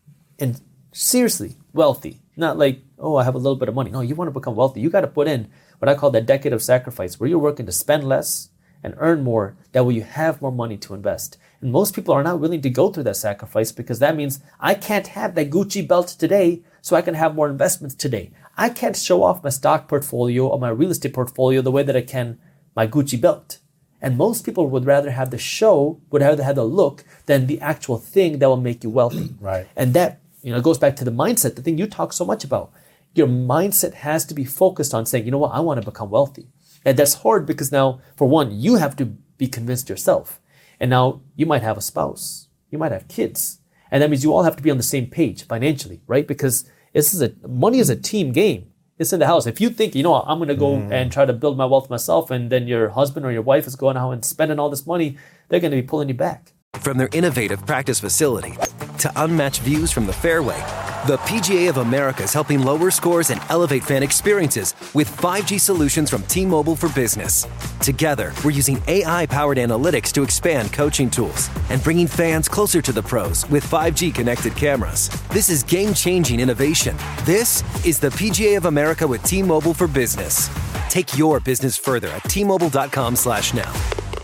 and seriously wealthy, not like, I have a little bit of money. No, you want to become wealthy. You got to put in what I call that decade of sacrifice, where you're working to spend less and earn more. That way you have more money to invest. And most people are not willing to go through that sacrifice because that means I can't have that Gucci belt today so I can have more investments today. I can't show off my stock portfolio or my real estate portfolio the way that I can my Gucci belt. And most people would rather have the show, would rather have the look than the actual thing that will make you wealthy. Right. And that, goes back to the mindset, the thing you talk so much about. Your mindset has to be focused on saying, I want to become wealthy. And that's hard because now, for one, you have to be convinced yourself. And now you might have a spouse, you might have kids. And that means you all have to be on the same page financially, right? Because money is a team game. It's in the house. If you think, I'm going to go and try to build my wealth myself, and then your husband or your wife is going out and spending all this money, they're going to be pulling you back. From their innovative practice facility to unmatched views from the fairway, the PGA of America is helping lower scores and elevate fan experiences with 5G solutions from T-Mobile for Business. Together, we're using AI-powered analytics to expand coaching tools and bringing fans closer to the pros with 5G connected cameras. This is game-changing innovation. This is the PGA of America with T-Mobile for Business. Take your business further at T-Mobile.com/now.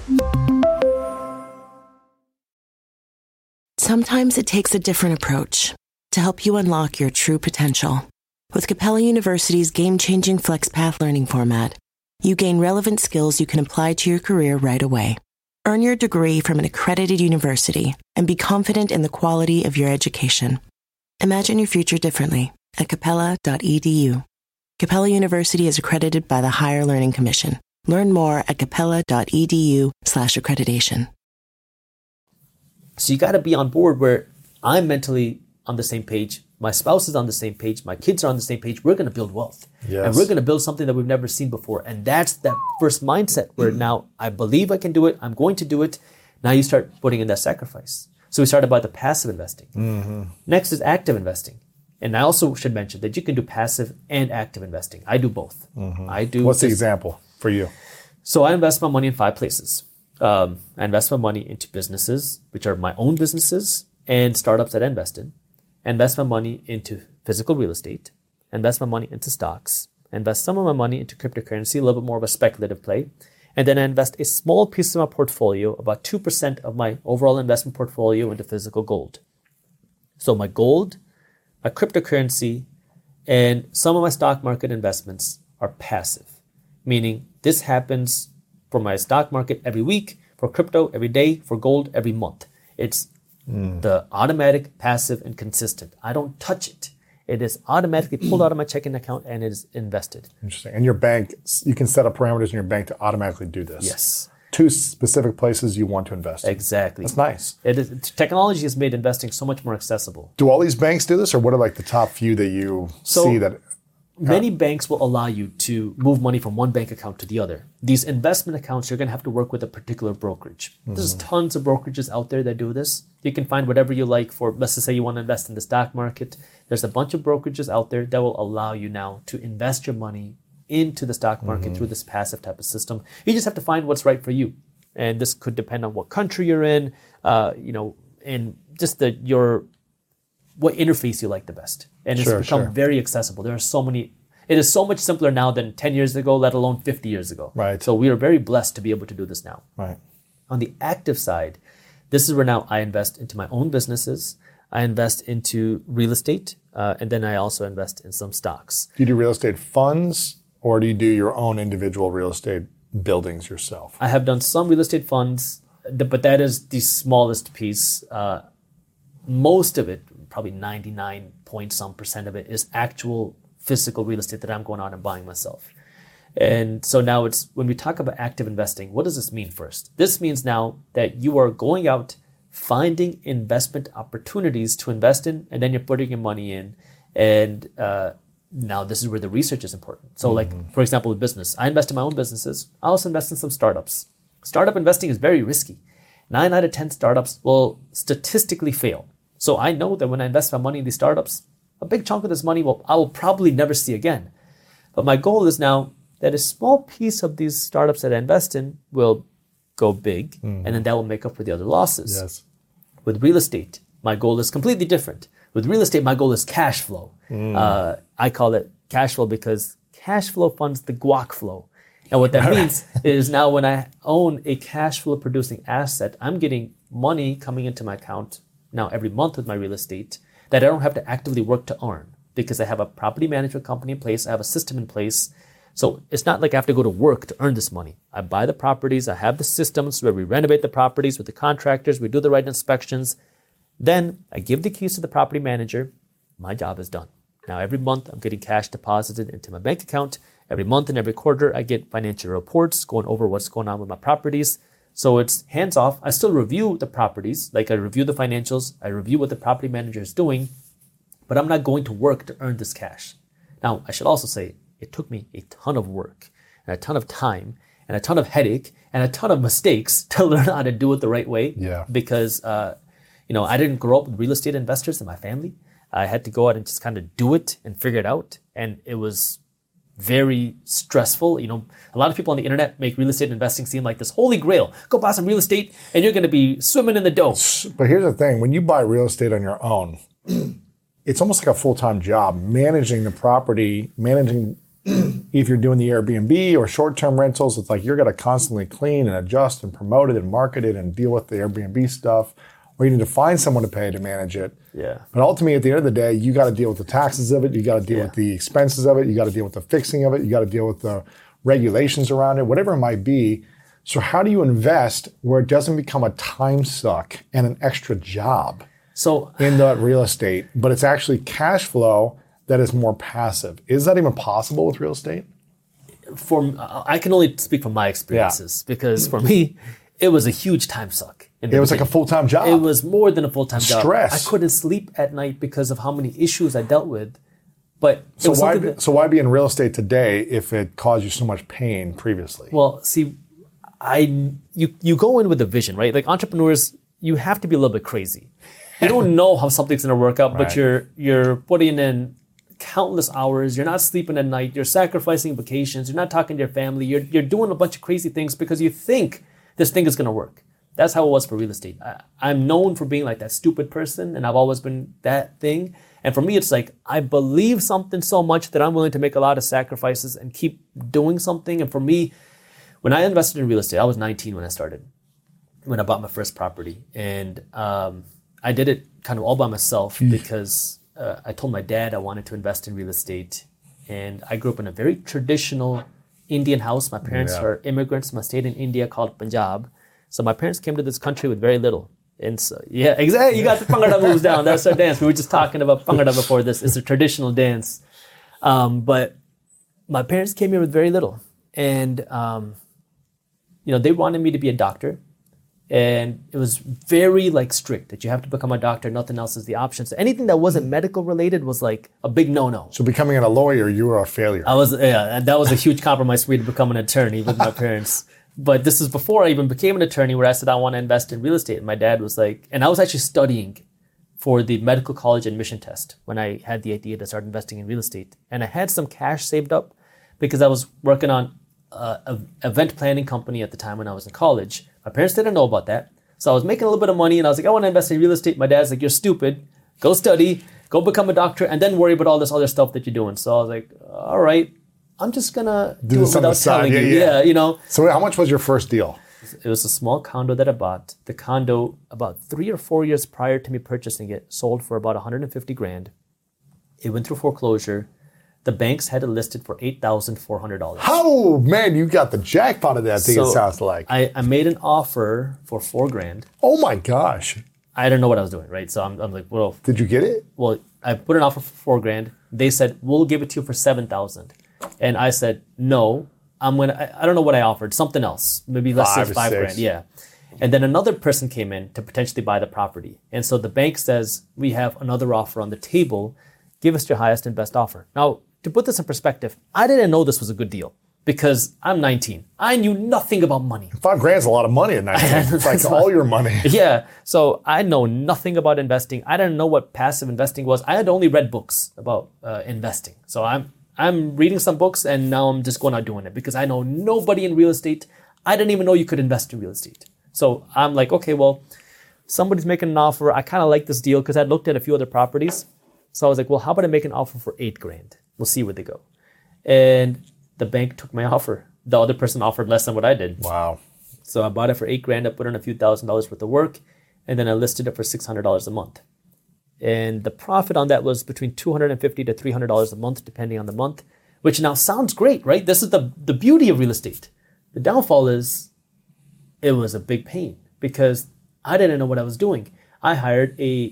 Sometimes it takes a different approach to help you unlock your true potential. With Capella University's game-changing FlexPath learning format, you gain relevant skills you can apply to your career right away. Earn your degree from an accredited university and be confident in the quality of your education. Imagine your future differently at capella.edu. Capella University is accredited by the Higher Learning Commission. Learn more at capella.edu/accreditation. So you got to be on board where I'm mentally on the same page, my spouse is on the same page, my kids are on the same page. We're going to build wealth. Yes. And we're going to build something that we've never seen before. And that's that first mindset where now I believe I can do it. I'm going to do it. Now you start putting in that sacrifice. So we started by the passive investing. Mm-hmm. Next is active investing. And I also should mention that you can do passive and active investing. I do both. Mm-hmm. What's the example for you? So I invest my money in 5 places. I invest my money into businesses, which are my own businesses, and startups that I invest in. I invest my money into physical real estate. I invest my money into stocks. I invest some of my money into cryptocurrency, a little bit more of a speculative play. And then I invest a small piece of my portfolio, about 2% of my overall investment portfolio, into physical gold. So my gold, my cryptocurrency, and some of my stock market investments are passive, meaning this happens for my stock market every week, for crypto every day, for gold every month. It's the automatic, passive, and consistent. I don't touch it. It is automatically pulled out of my checking account and it is invested. Interesting. And your bank, you can set up parameters in your bank to automatically do this. Yes. 2 specific places you want to invest in. Exactly. That's nice. Technology has made investing so much more accessible. Do all these banks do this, or what are like the top few that you see that? Many banks will allow you to move money from one bank account to the other. These investment accounts, you're going to have to work with a particular brokerage. There's tons of brokerages out there that do this. You can find whatever you like for, let's just say you want to invest in the stock market. There's a bunch of brokerages out there that will allow you now to invest your money into the stock market through this passive type of system. You just have to find what's right for you. And this could depend on what country you're in, and just what interface you like the best. And it's become very accessible. There are so many. It is so much simpler now than 10 years ago, let alone 50 years ago. Right. So we are very blessed to be able to do this now. Right. On the active side, this is where now I invest into my own businesses. I invest into real estate, and then I also invest in some stocks. Do you do real estate funds, or do you do your own individual real estate buildings yourself? I have done some real estate funds, but that is the smallest piece. Most of it, probably 99% of it, is actual physical real estate that I'm going out and buying myself. And so now it's, when we talk about active investing, what does this mean first? This means now that you are going out, finding investment opportunities to invest in, and then you're putting your money in. And now this is where the research is important. So like, for example, with business, I invest in my own businesses. I also invest in some startups. Startup investing is very risky. 9 out of 10 startups will statistically fail. So I know that when I invest my money in these startups, a big chunk of this money I will probably never see again. But my goal is now that a small piece of these startups that I invest in will go big, and then that will make up for the other losses. Yes. With real estate, my goal is completely different. With real estate, my goal is cash flow. I call it cash flow because cash flow funds the guac flow. And what that means is now when I own a cash flow producing asset, I'm getting money coming into my account now every month with my real estate that I don't have to actively work to earn because I have a property management company in place. I have a system in place. So it's not like I have to go to work to earn this money. I buy the properties. I have the systems where we renovate the properties with the contractors. We do the right inspections. Then I give the keys to the property manager. My job is done. Now every month I'm getting cash deposited into my bank account. Every month and every quarter I get financial reports going over what's going on with my properties. So it's hands off. I still review the properties, like I review the financials. I review what the property manager is doing, but I'm not going to work to earn this cash. Now, I should also say it took me a ton of work and a ton of time and a ton of headache and a ton of mistakes to learn how to do it the right way. Yeah. Because, I didn't grow up with real estate investors in my family. I had to go out and just kind of do it and figure it out. And it was very stressful. A lot of people on the internet make real estate investing seem like this holy grail. Go buy some real estate and you're going to be swimming in the dough. But here's the thing. When you buy real estate on your own, it's almost like a full-time job. Managing the property, if you're doing the Airbnb or short-term rentals, it's like you're going to constantly clean and adjust and promote it and market it and deal with the Airbnb stuff. Or you need to find someone to pay to manage it. Yeah. But ultimately, at the end of the day, you got to deal with the taxes of it. You got to deal with the expenses of it. You got to deal with the fixing of it. You got to deal with the regulations around it, whatever it might be. So how do you invest where it doesn't become a time suck and an extra job in the real estate, but it's actually cash flow that is more passive? Is that even possible with real estate? I can only speak from my experiences because for me, it was a huge time suck. It was like a full-time job. It was more than a full-time job. Stress. I couldn't sleep at night because of how many issues I dealt with. But so why be in real estate today if it caused you so much pain previously? Well, see, you go in with a vision, right? Like entrepreneurs, you have to be a little bit crazy. You don't know how something's going to work out, but you're putting in countless hours. You're not sleeping at night. You're sacrificing vacations. You're not talking to your family. You're doing a bunch of crazy things because you think this thing is going to work. That's how it was for real estate. I'm known for being like that stupid person, and I've always been that thing. And for me, it's like I believe something so much that I'm willing to make a lot of sacrifices and keep doing something. And for me, when I invested in real estate, I was 19 when I started, when I bought my first property. And I did it kind of all by myself because I told my dad I wanted to invest in real estate. And I grew up in a very traditional Indian house. My parents are immigrants from a state in India called Punjab. So my parents came to this country with very little. And so, yeah, exactly. You got the Bhangra moves down. That's our dance. We were just talking about Bhangra before this. It's a traditional dance. But my parents came here with very little. And, they wanted me to be a doctor. And it was very strict that you have to become a doctor. Nothing else is the option. So anything that wasn't medical related was like a big no-no. So becoming a lawyer, you were a failure. And that was a huge compromise for me to become an attorney with my parents. But this is before I even became an attorney where I said I want to invest in real estate. And my dad was like, and I was actually studying for the medical college admission test when I had the idea to start investing in real estate. And I had some cash saved up because I was working on an event planning company at the time when I was in college. My parents didn't know about that. So I was making a little bit of money and I was like, I want to invest in real estate. My dad's like, you're stupid. Go study, go become a doctor, and then worry about all this other stuff that you're doing. So I was like, all right. I'm just going to do it without telling you. Yeah. So how much was your first deal? It was a small condo that I bought. The condo, about 3 or 4 years prior to me purchasing it, sold for about $150,000. It went through foreclosure. The banks had it listed for $8,400. Oh, man, you got the jackpot of that thing, it sounds like. I made an offer for $4,000. Oh, my gosh. I didn't know what I was doing, right? So I'm like, well. Did you get it? Well, I put an offer for $4,000. They said, we'll give it to you for $7,000. And I said, no, I don't know what I offered, something else, maybe let's say $5,000. Yeah. And then another person came in to potentially buy the property. And so the bank says, we have another offer on the table. Give us your highest and best offer. Now, to put this in perspective, I didn't know this was a good deal because I'm 19. I knew nothing about money. $5,000 is a lot of money at 19. It's like all your money. Yeah. So I know nothing about investing. I didn't know what passive investing was. I had only read books about investing. So I'm reading some books and now I'm just going out doing it because I know nobody in real estate. I didn't even know you could invest in real estate. So I'm like, okay, well, somebody's making an offer. I kind of like this deal because I looked at a few other properties. So I was like, well, how about I make an offer for $8,000? We'll see where they go. And the bank took my offer. The other person offered less than what I did. Wow. So I bought it for $8,000. I put in a few $1,000s worth of work. And then I listed it for $600 a month. And the profit on that was between $250 to $300 a month, depending on the month, which now sounds great, right? This is the beauty of real estate. The downfall is it was a big pain because I didn't know what I was doing. I hired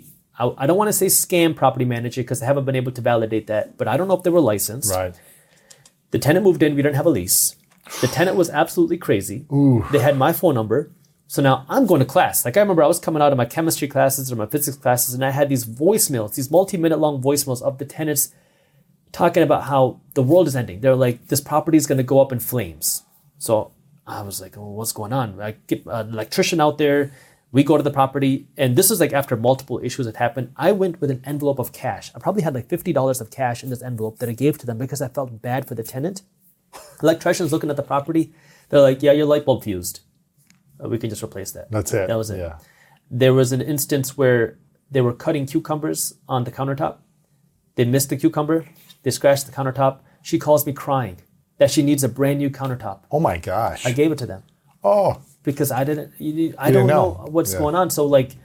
I don't want to say scam property manager because I haven't been able to validate that, but I don't know if they were licensed. Right. The tenant moved in. We didn't have a lease. The tenant was absolutely crazy. Ooh. They had my phone number. So now I'm going to class. Like I remember I was coming out of my chemistry classes or my physics classes and I had these voicemails, these multi-minute long voicemails of the tenants talking about how the world is ending. They're like, this property is going to go up in flames. So I was like, oh, what's going on? I get an electrician out there. We go to the property. And this was like after multiple issues had happened. I went with an envelope of cash. I probably had like $50 of cash in this envelope that I gave to them because I felt bad for the tenant. Electricians looking at the property. They're like, yeah, your light bulb fused. We can just replace that. That's it. That was it. Yeah. There was an instance where they were cutting cucumbers on the countertop. They missed the cucumber. They scratched the countertop. She calls me crying that she needs a brand new countertop. Oh my gosh. I gave it to them. Oh. Because I don't know what's going on. So like,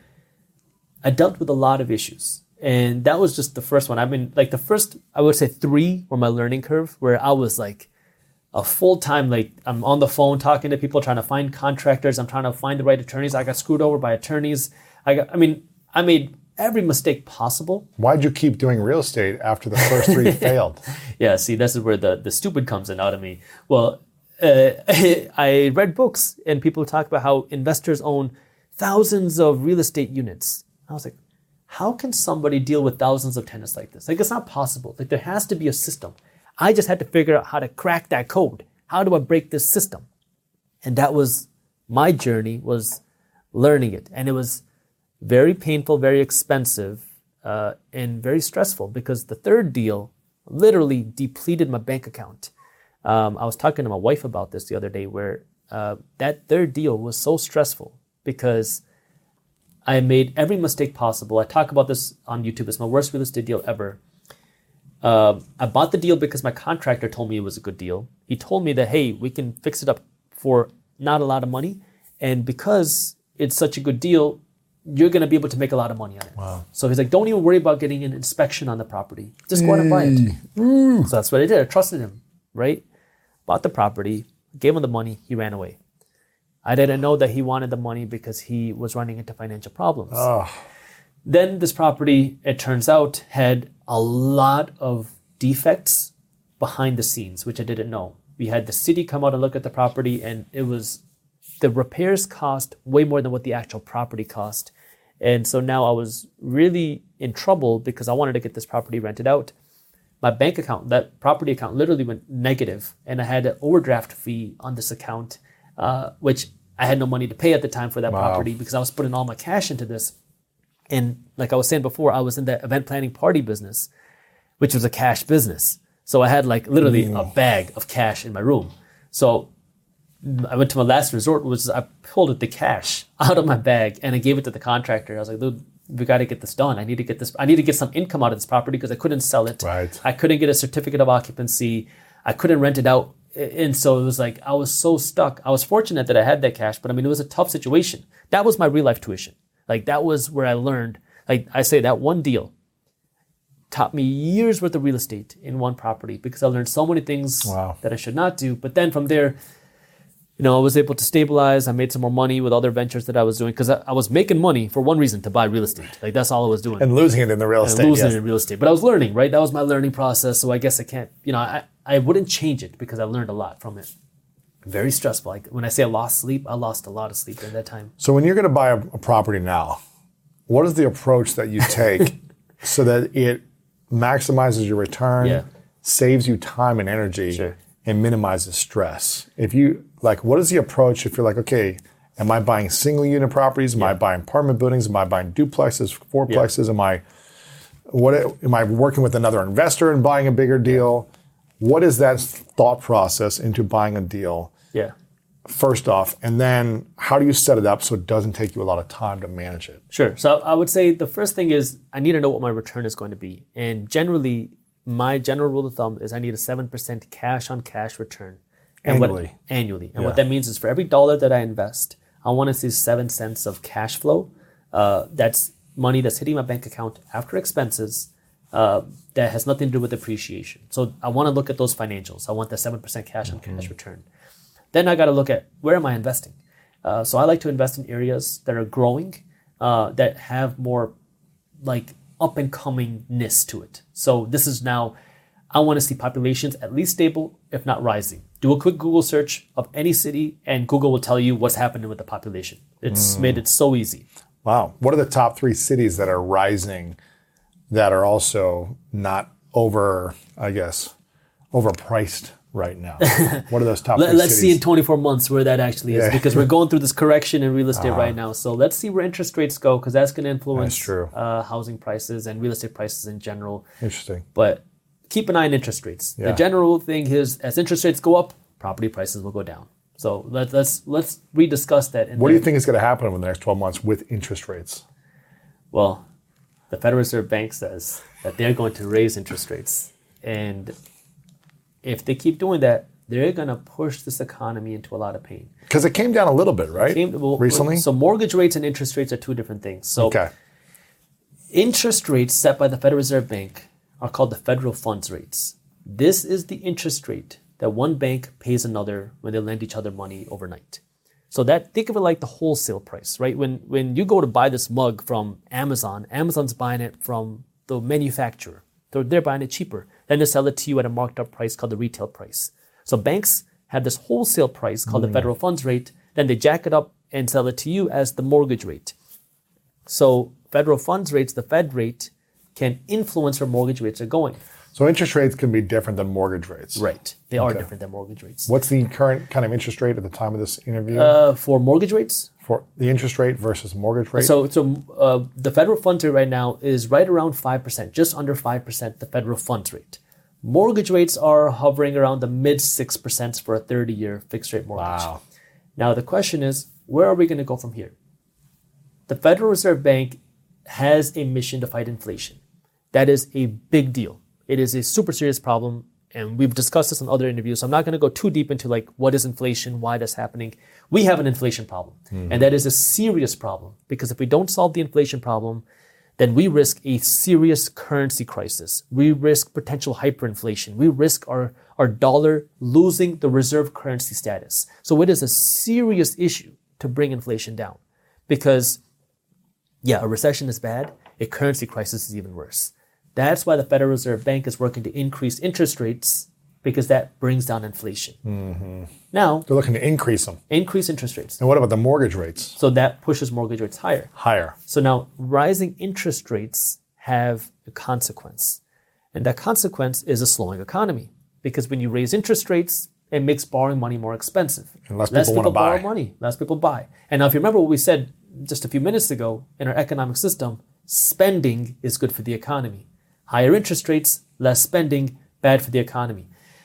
I dealt with a lot of issues. And that was just the first one. I mean, like the first, I would say 3 were my learning curve where I was like, a full-time, like I'm on the phone talking to people, trying to find contractors. I'm trying to find the right attorneys. I got screwed over by attorneys. I made every mistake possible. Why'd you keep doing real estate after the first 3 failed? Yeah, see, this is where the stupid comes in out of me. Well, I read books and people talk about how investors own thousands of real estate units. I was like, how can somebody deal with thousands of tenants like this? Like, it's not possible. Like, there has to be a system. I just had to figure out how to crack that code. How do I break this system? And that was my journey, was learning it. And it was very painful, very expensive, and very stressful, because the third deal literally depleted my bank account. I was talking to my wife about this the other day, where that third deal was so stressful because I made every mistake possible. I talk about this on YouTube. It's my worst real estate deal ever. I bought the deal because my contractor told me it was a good deal. He told me that, hey, we can fix it up for not a lot of money. And because it's such a good deal, you're going to be able to make a lot of money on it. Wow. So he's like, don't even worry about getting an inspection on the property. Just go out and buy it. So that's what I did. I trusted him, right? Bought the property, gave him the money, he ran away. I didn't know that he wanted the money because he was running into financial problems. Then this property, it turns out, had a lot of defects behind the scenes, which I didn't know. We had the city come out and look at the property, and the repairs cost way more than what the actual property cost. And so now I was really in trouble because I wanted to get this property rented out. My bank account, that property account, literally went negative, and I had an overdraft fee on this account, which I had no money to pay at the time for that property because I was putting all my cash into this. And like I was saying before, I was in the event planning party business, which was a cash business. So I had like literally a bag of cash in my room. So I went to my last resort, was I pulled the cash out of my bag and I gave it to the contractor. I was like, dude, we got to get this done. I need to get some income out of this property because I couldn't sell it. Right. I couldn't get a certificate of occupancy. I couldn't rent it out. And so it was like, I was so stuck. I was fortunate that I had that cash, but I mean, it was a tough situation. That was my real life tuition. Like, that was where I learned, like I say, that one deal taught me years worth of real estate in one property because I learned so many things that I should not do. But then from there, I was able to stabilize. I made some more money with other ventures that I was doing because I was making money for one reason, to buy real estate. Like, that's all I was doing. And losing it in the real estate. Losing it in real estate. But I was learning, right? That was my learning process. So I guess I can't, I wouldn't change it because I learned a lot from it. Very stressful. Like, when I say I lost sleep, I lost a lot of sleep during that time. So when you're going to buy a property now, what is the approach that you take so that it maximizes your return, saves you time and energy, and minimizes stress? What is the approach if you're like, okay, am I buying single unit properties? Am I buying apartment buildings? Am I buying duplexes, fourplexes? Am I working with another investor and buying a bigger deal? What is that thought process into buying a deal? First off, and then how do you set it up so it doesn't take you a lot of time to manage it? Sure. So I would say the first thing is I need to know what my return is going to be. And generally, my general rule of thumb is I need a 7% cash on cash return. Annually. And what that means is for every dollar that I invest, I want to see 7 cents of cash flow. That's money that's hitting my bank account after expenses that has nothing to do with appreciation. So I want to look at those financials. I want the 7% cash on cash return. Then I got to look at where am I investing? So I like to invest in areas that are growing, that have more like up and comingness to it. So this is now, I want to see populations at least stable, if not rising. Do a quick Google search of any city and Google will tell you what's happening with the population. It's made it so easy. Wow. What are the top 3 cities that are rising that are also not overpriced right now? What are those top 3 cities? Let's see in 24 months where that actually is, because we're going through this correction in real estate right now. So let's see where interest rates go, because that's going to influence housing prices and real estate prices in general. Interesting. But keep an eye on interest rates. The general thing is, as interest rates go up, property prices will go down. So let's rediscuss that. What do you think is going to happen in the next 12 months with interest rates? Well, the Federal Reserve Bank says that they're going to raise interest rates. And if they keep doing that, they're going to push this economy into a lot of pain. Because it came down a little bit, right? Recently? So mortgage rates and interest rates are two different things. So interest rates set by the Federal Reserve Bank are called the federal funds rates. This is the interest rate that one bank pays another when they lend each other money overnight. So that, think of it like the wholesale price, right? When you go to buy this mug from Amazon, Amazon's buying it from the manufacturer. They're buying it cheaper. Then they sell it to you at a marked up price called the retail price. So banks have this wholesale price called the federal funds rate. Then they jack it up and sell it to you as the mortgage rate. So federal funds rates, the Fed rate, can influence where mortgage rates are going. So interest rates can be different than mortgage rates. Right. They are different than mortgage rates. What's the current kind of interest rate at the time of this interview? For mortgage rates? For the interest rate versus mortgage rate? So the federal funds rate right now is right around 5%, just under 5%, the federal funds rate. Mortgage rates are hovering around the mid 6% for a 30-year fixed rate mortgage. Wow. Now the question is, where are we going to go from here? The Federal Reserve Bank has a mission to fight inflation. That is a big deal. It is a super serious problem, and we've discussed this in other interviews, so I'm not going to go too deep into like what is inflation, why that's happening. We have an inflation problem, and that is a serious problem, because if we don't solve the inflation problem, then we risk a serious currency crisis. We risk potential hyperinflation. We risk our dollar losing the reserve currency status. So it is a serious issue to bring inflation down, because a recession is bad, a currency crisis is even worse. That's why the Federal Reserve Bank is working to increase interest rates, because that brings down inflation. Now, they're looking to increase them. Increase interest rates. And what about the mortgage rates? So that pushes mortgage rates higher. Higher. So now rising interest rates have a consequence. And that consequence is a slowing economy. Because when you raise interest rates, it makes borrowing money more expensive. And less people want to buy. Borrow money. Less people buy. And now if you remember what we said just a few minutes ago in our economic system, spending is good for the economy. Higher interest rates, less spending, bad for the economy.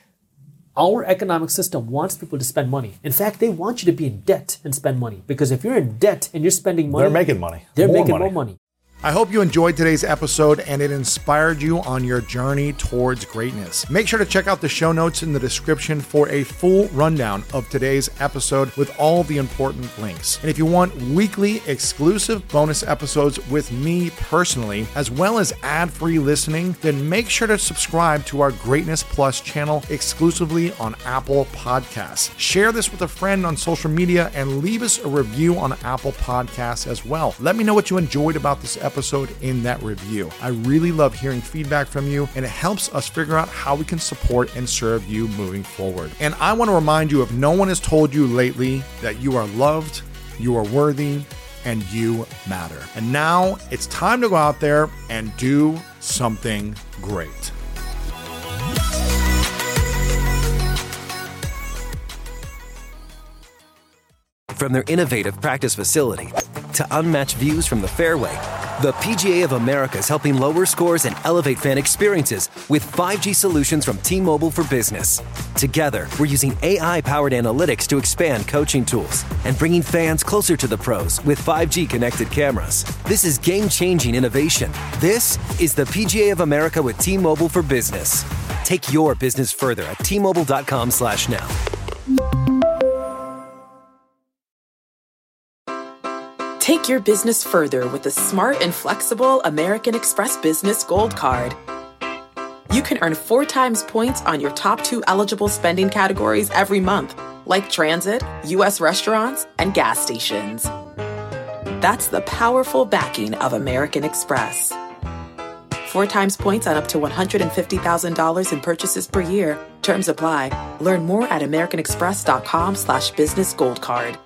Our economic system wants people to spend money. In fact, they want you to be in debt and spend money. Because if you're in debt and you're spending money, they're making money. They're making more money. I hope you enjoyed today's episode and it inspired you on your journey towards greatness. Make sure to check out the show notes in the description for a full rundown of today's episode with all the important links. And if you want weekly exclusive bonus episodes with me personally, as well as ad-free listening, then make sure to subscribe to our Greatness Plus channel exclusively on Apple Podcasts. Share this with a friend on social media and leave us a review on Apple Podcasts as well. Let me know what you enjoyed about this episode in that review. I really love hearing feedback from you, and it helps us figure out how we can support and serve you moving forward. And I want to remind you, if no one has told you lately, that you are loved, you are worthy, and you matter. And now it's time to go out there and do something great. From their innovative practice facility to unmatched views from the fairway, the PGA of America is helping lower scores and elevate fan experiences with 5G solutions from T-Mobile for Business. Together, we're using AI-powered analytics to expand coaching tools and bringing fans closer to the pros with 5G connected cameras. This is game-changing innovation. This is the PGA of America with T-Mobile for Business. Take your business further at T-Mobile.com/now. Take your business further with the smart and flexible American Express Business Gold Card. You can earn 4 times points on your top 2 eligible spending categories every month, like transit, U.S. restaurants, and gas stations. That's the powerful backing of American Express. 4 times points on up to $150,000 in purchases per year. Terms apply. Learn more at americanexpress.com/business gold card.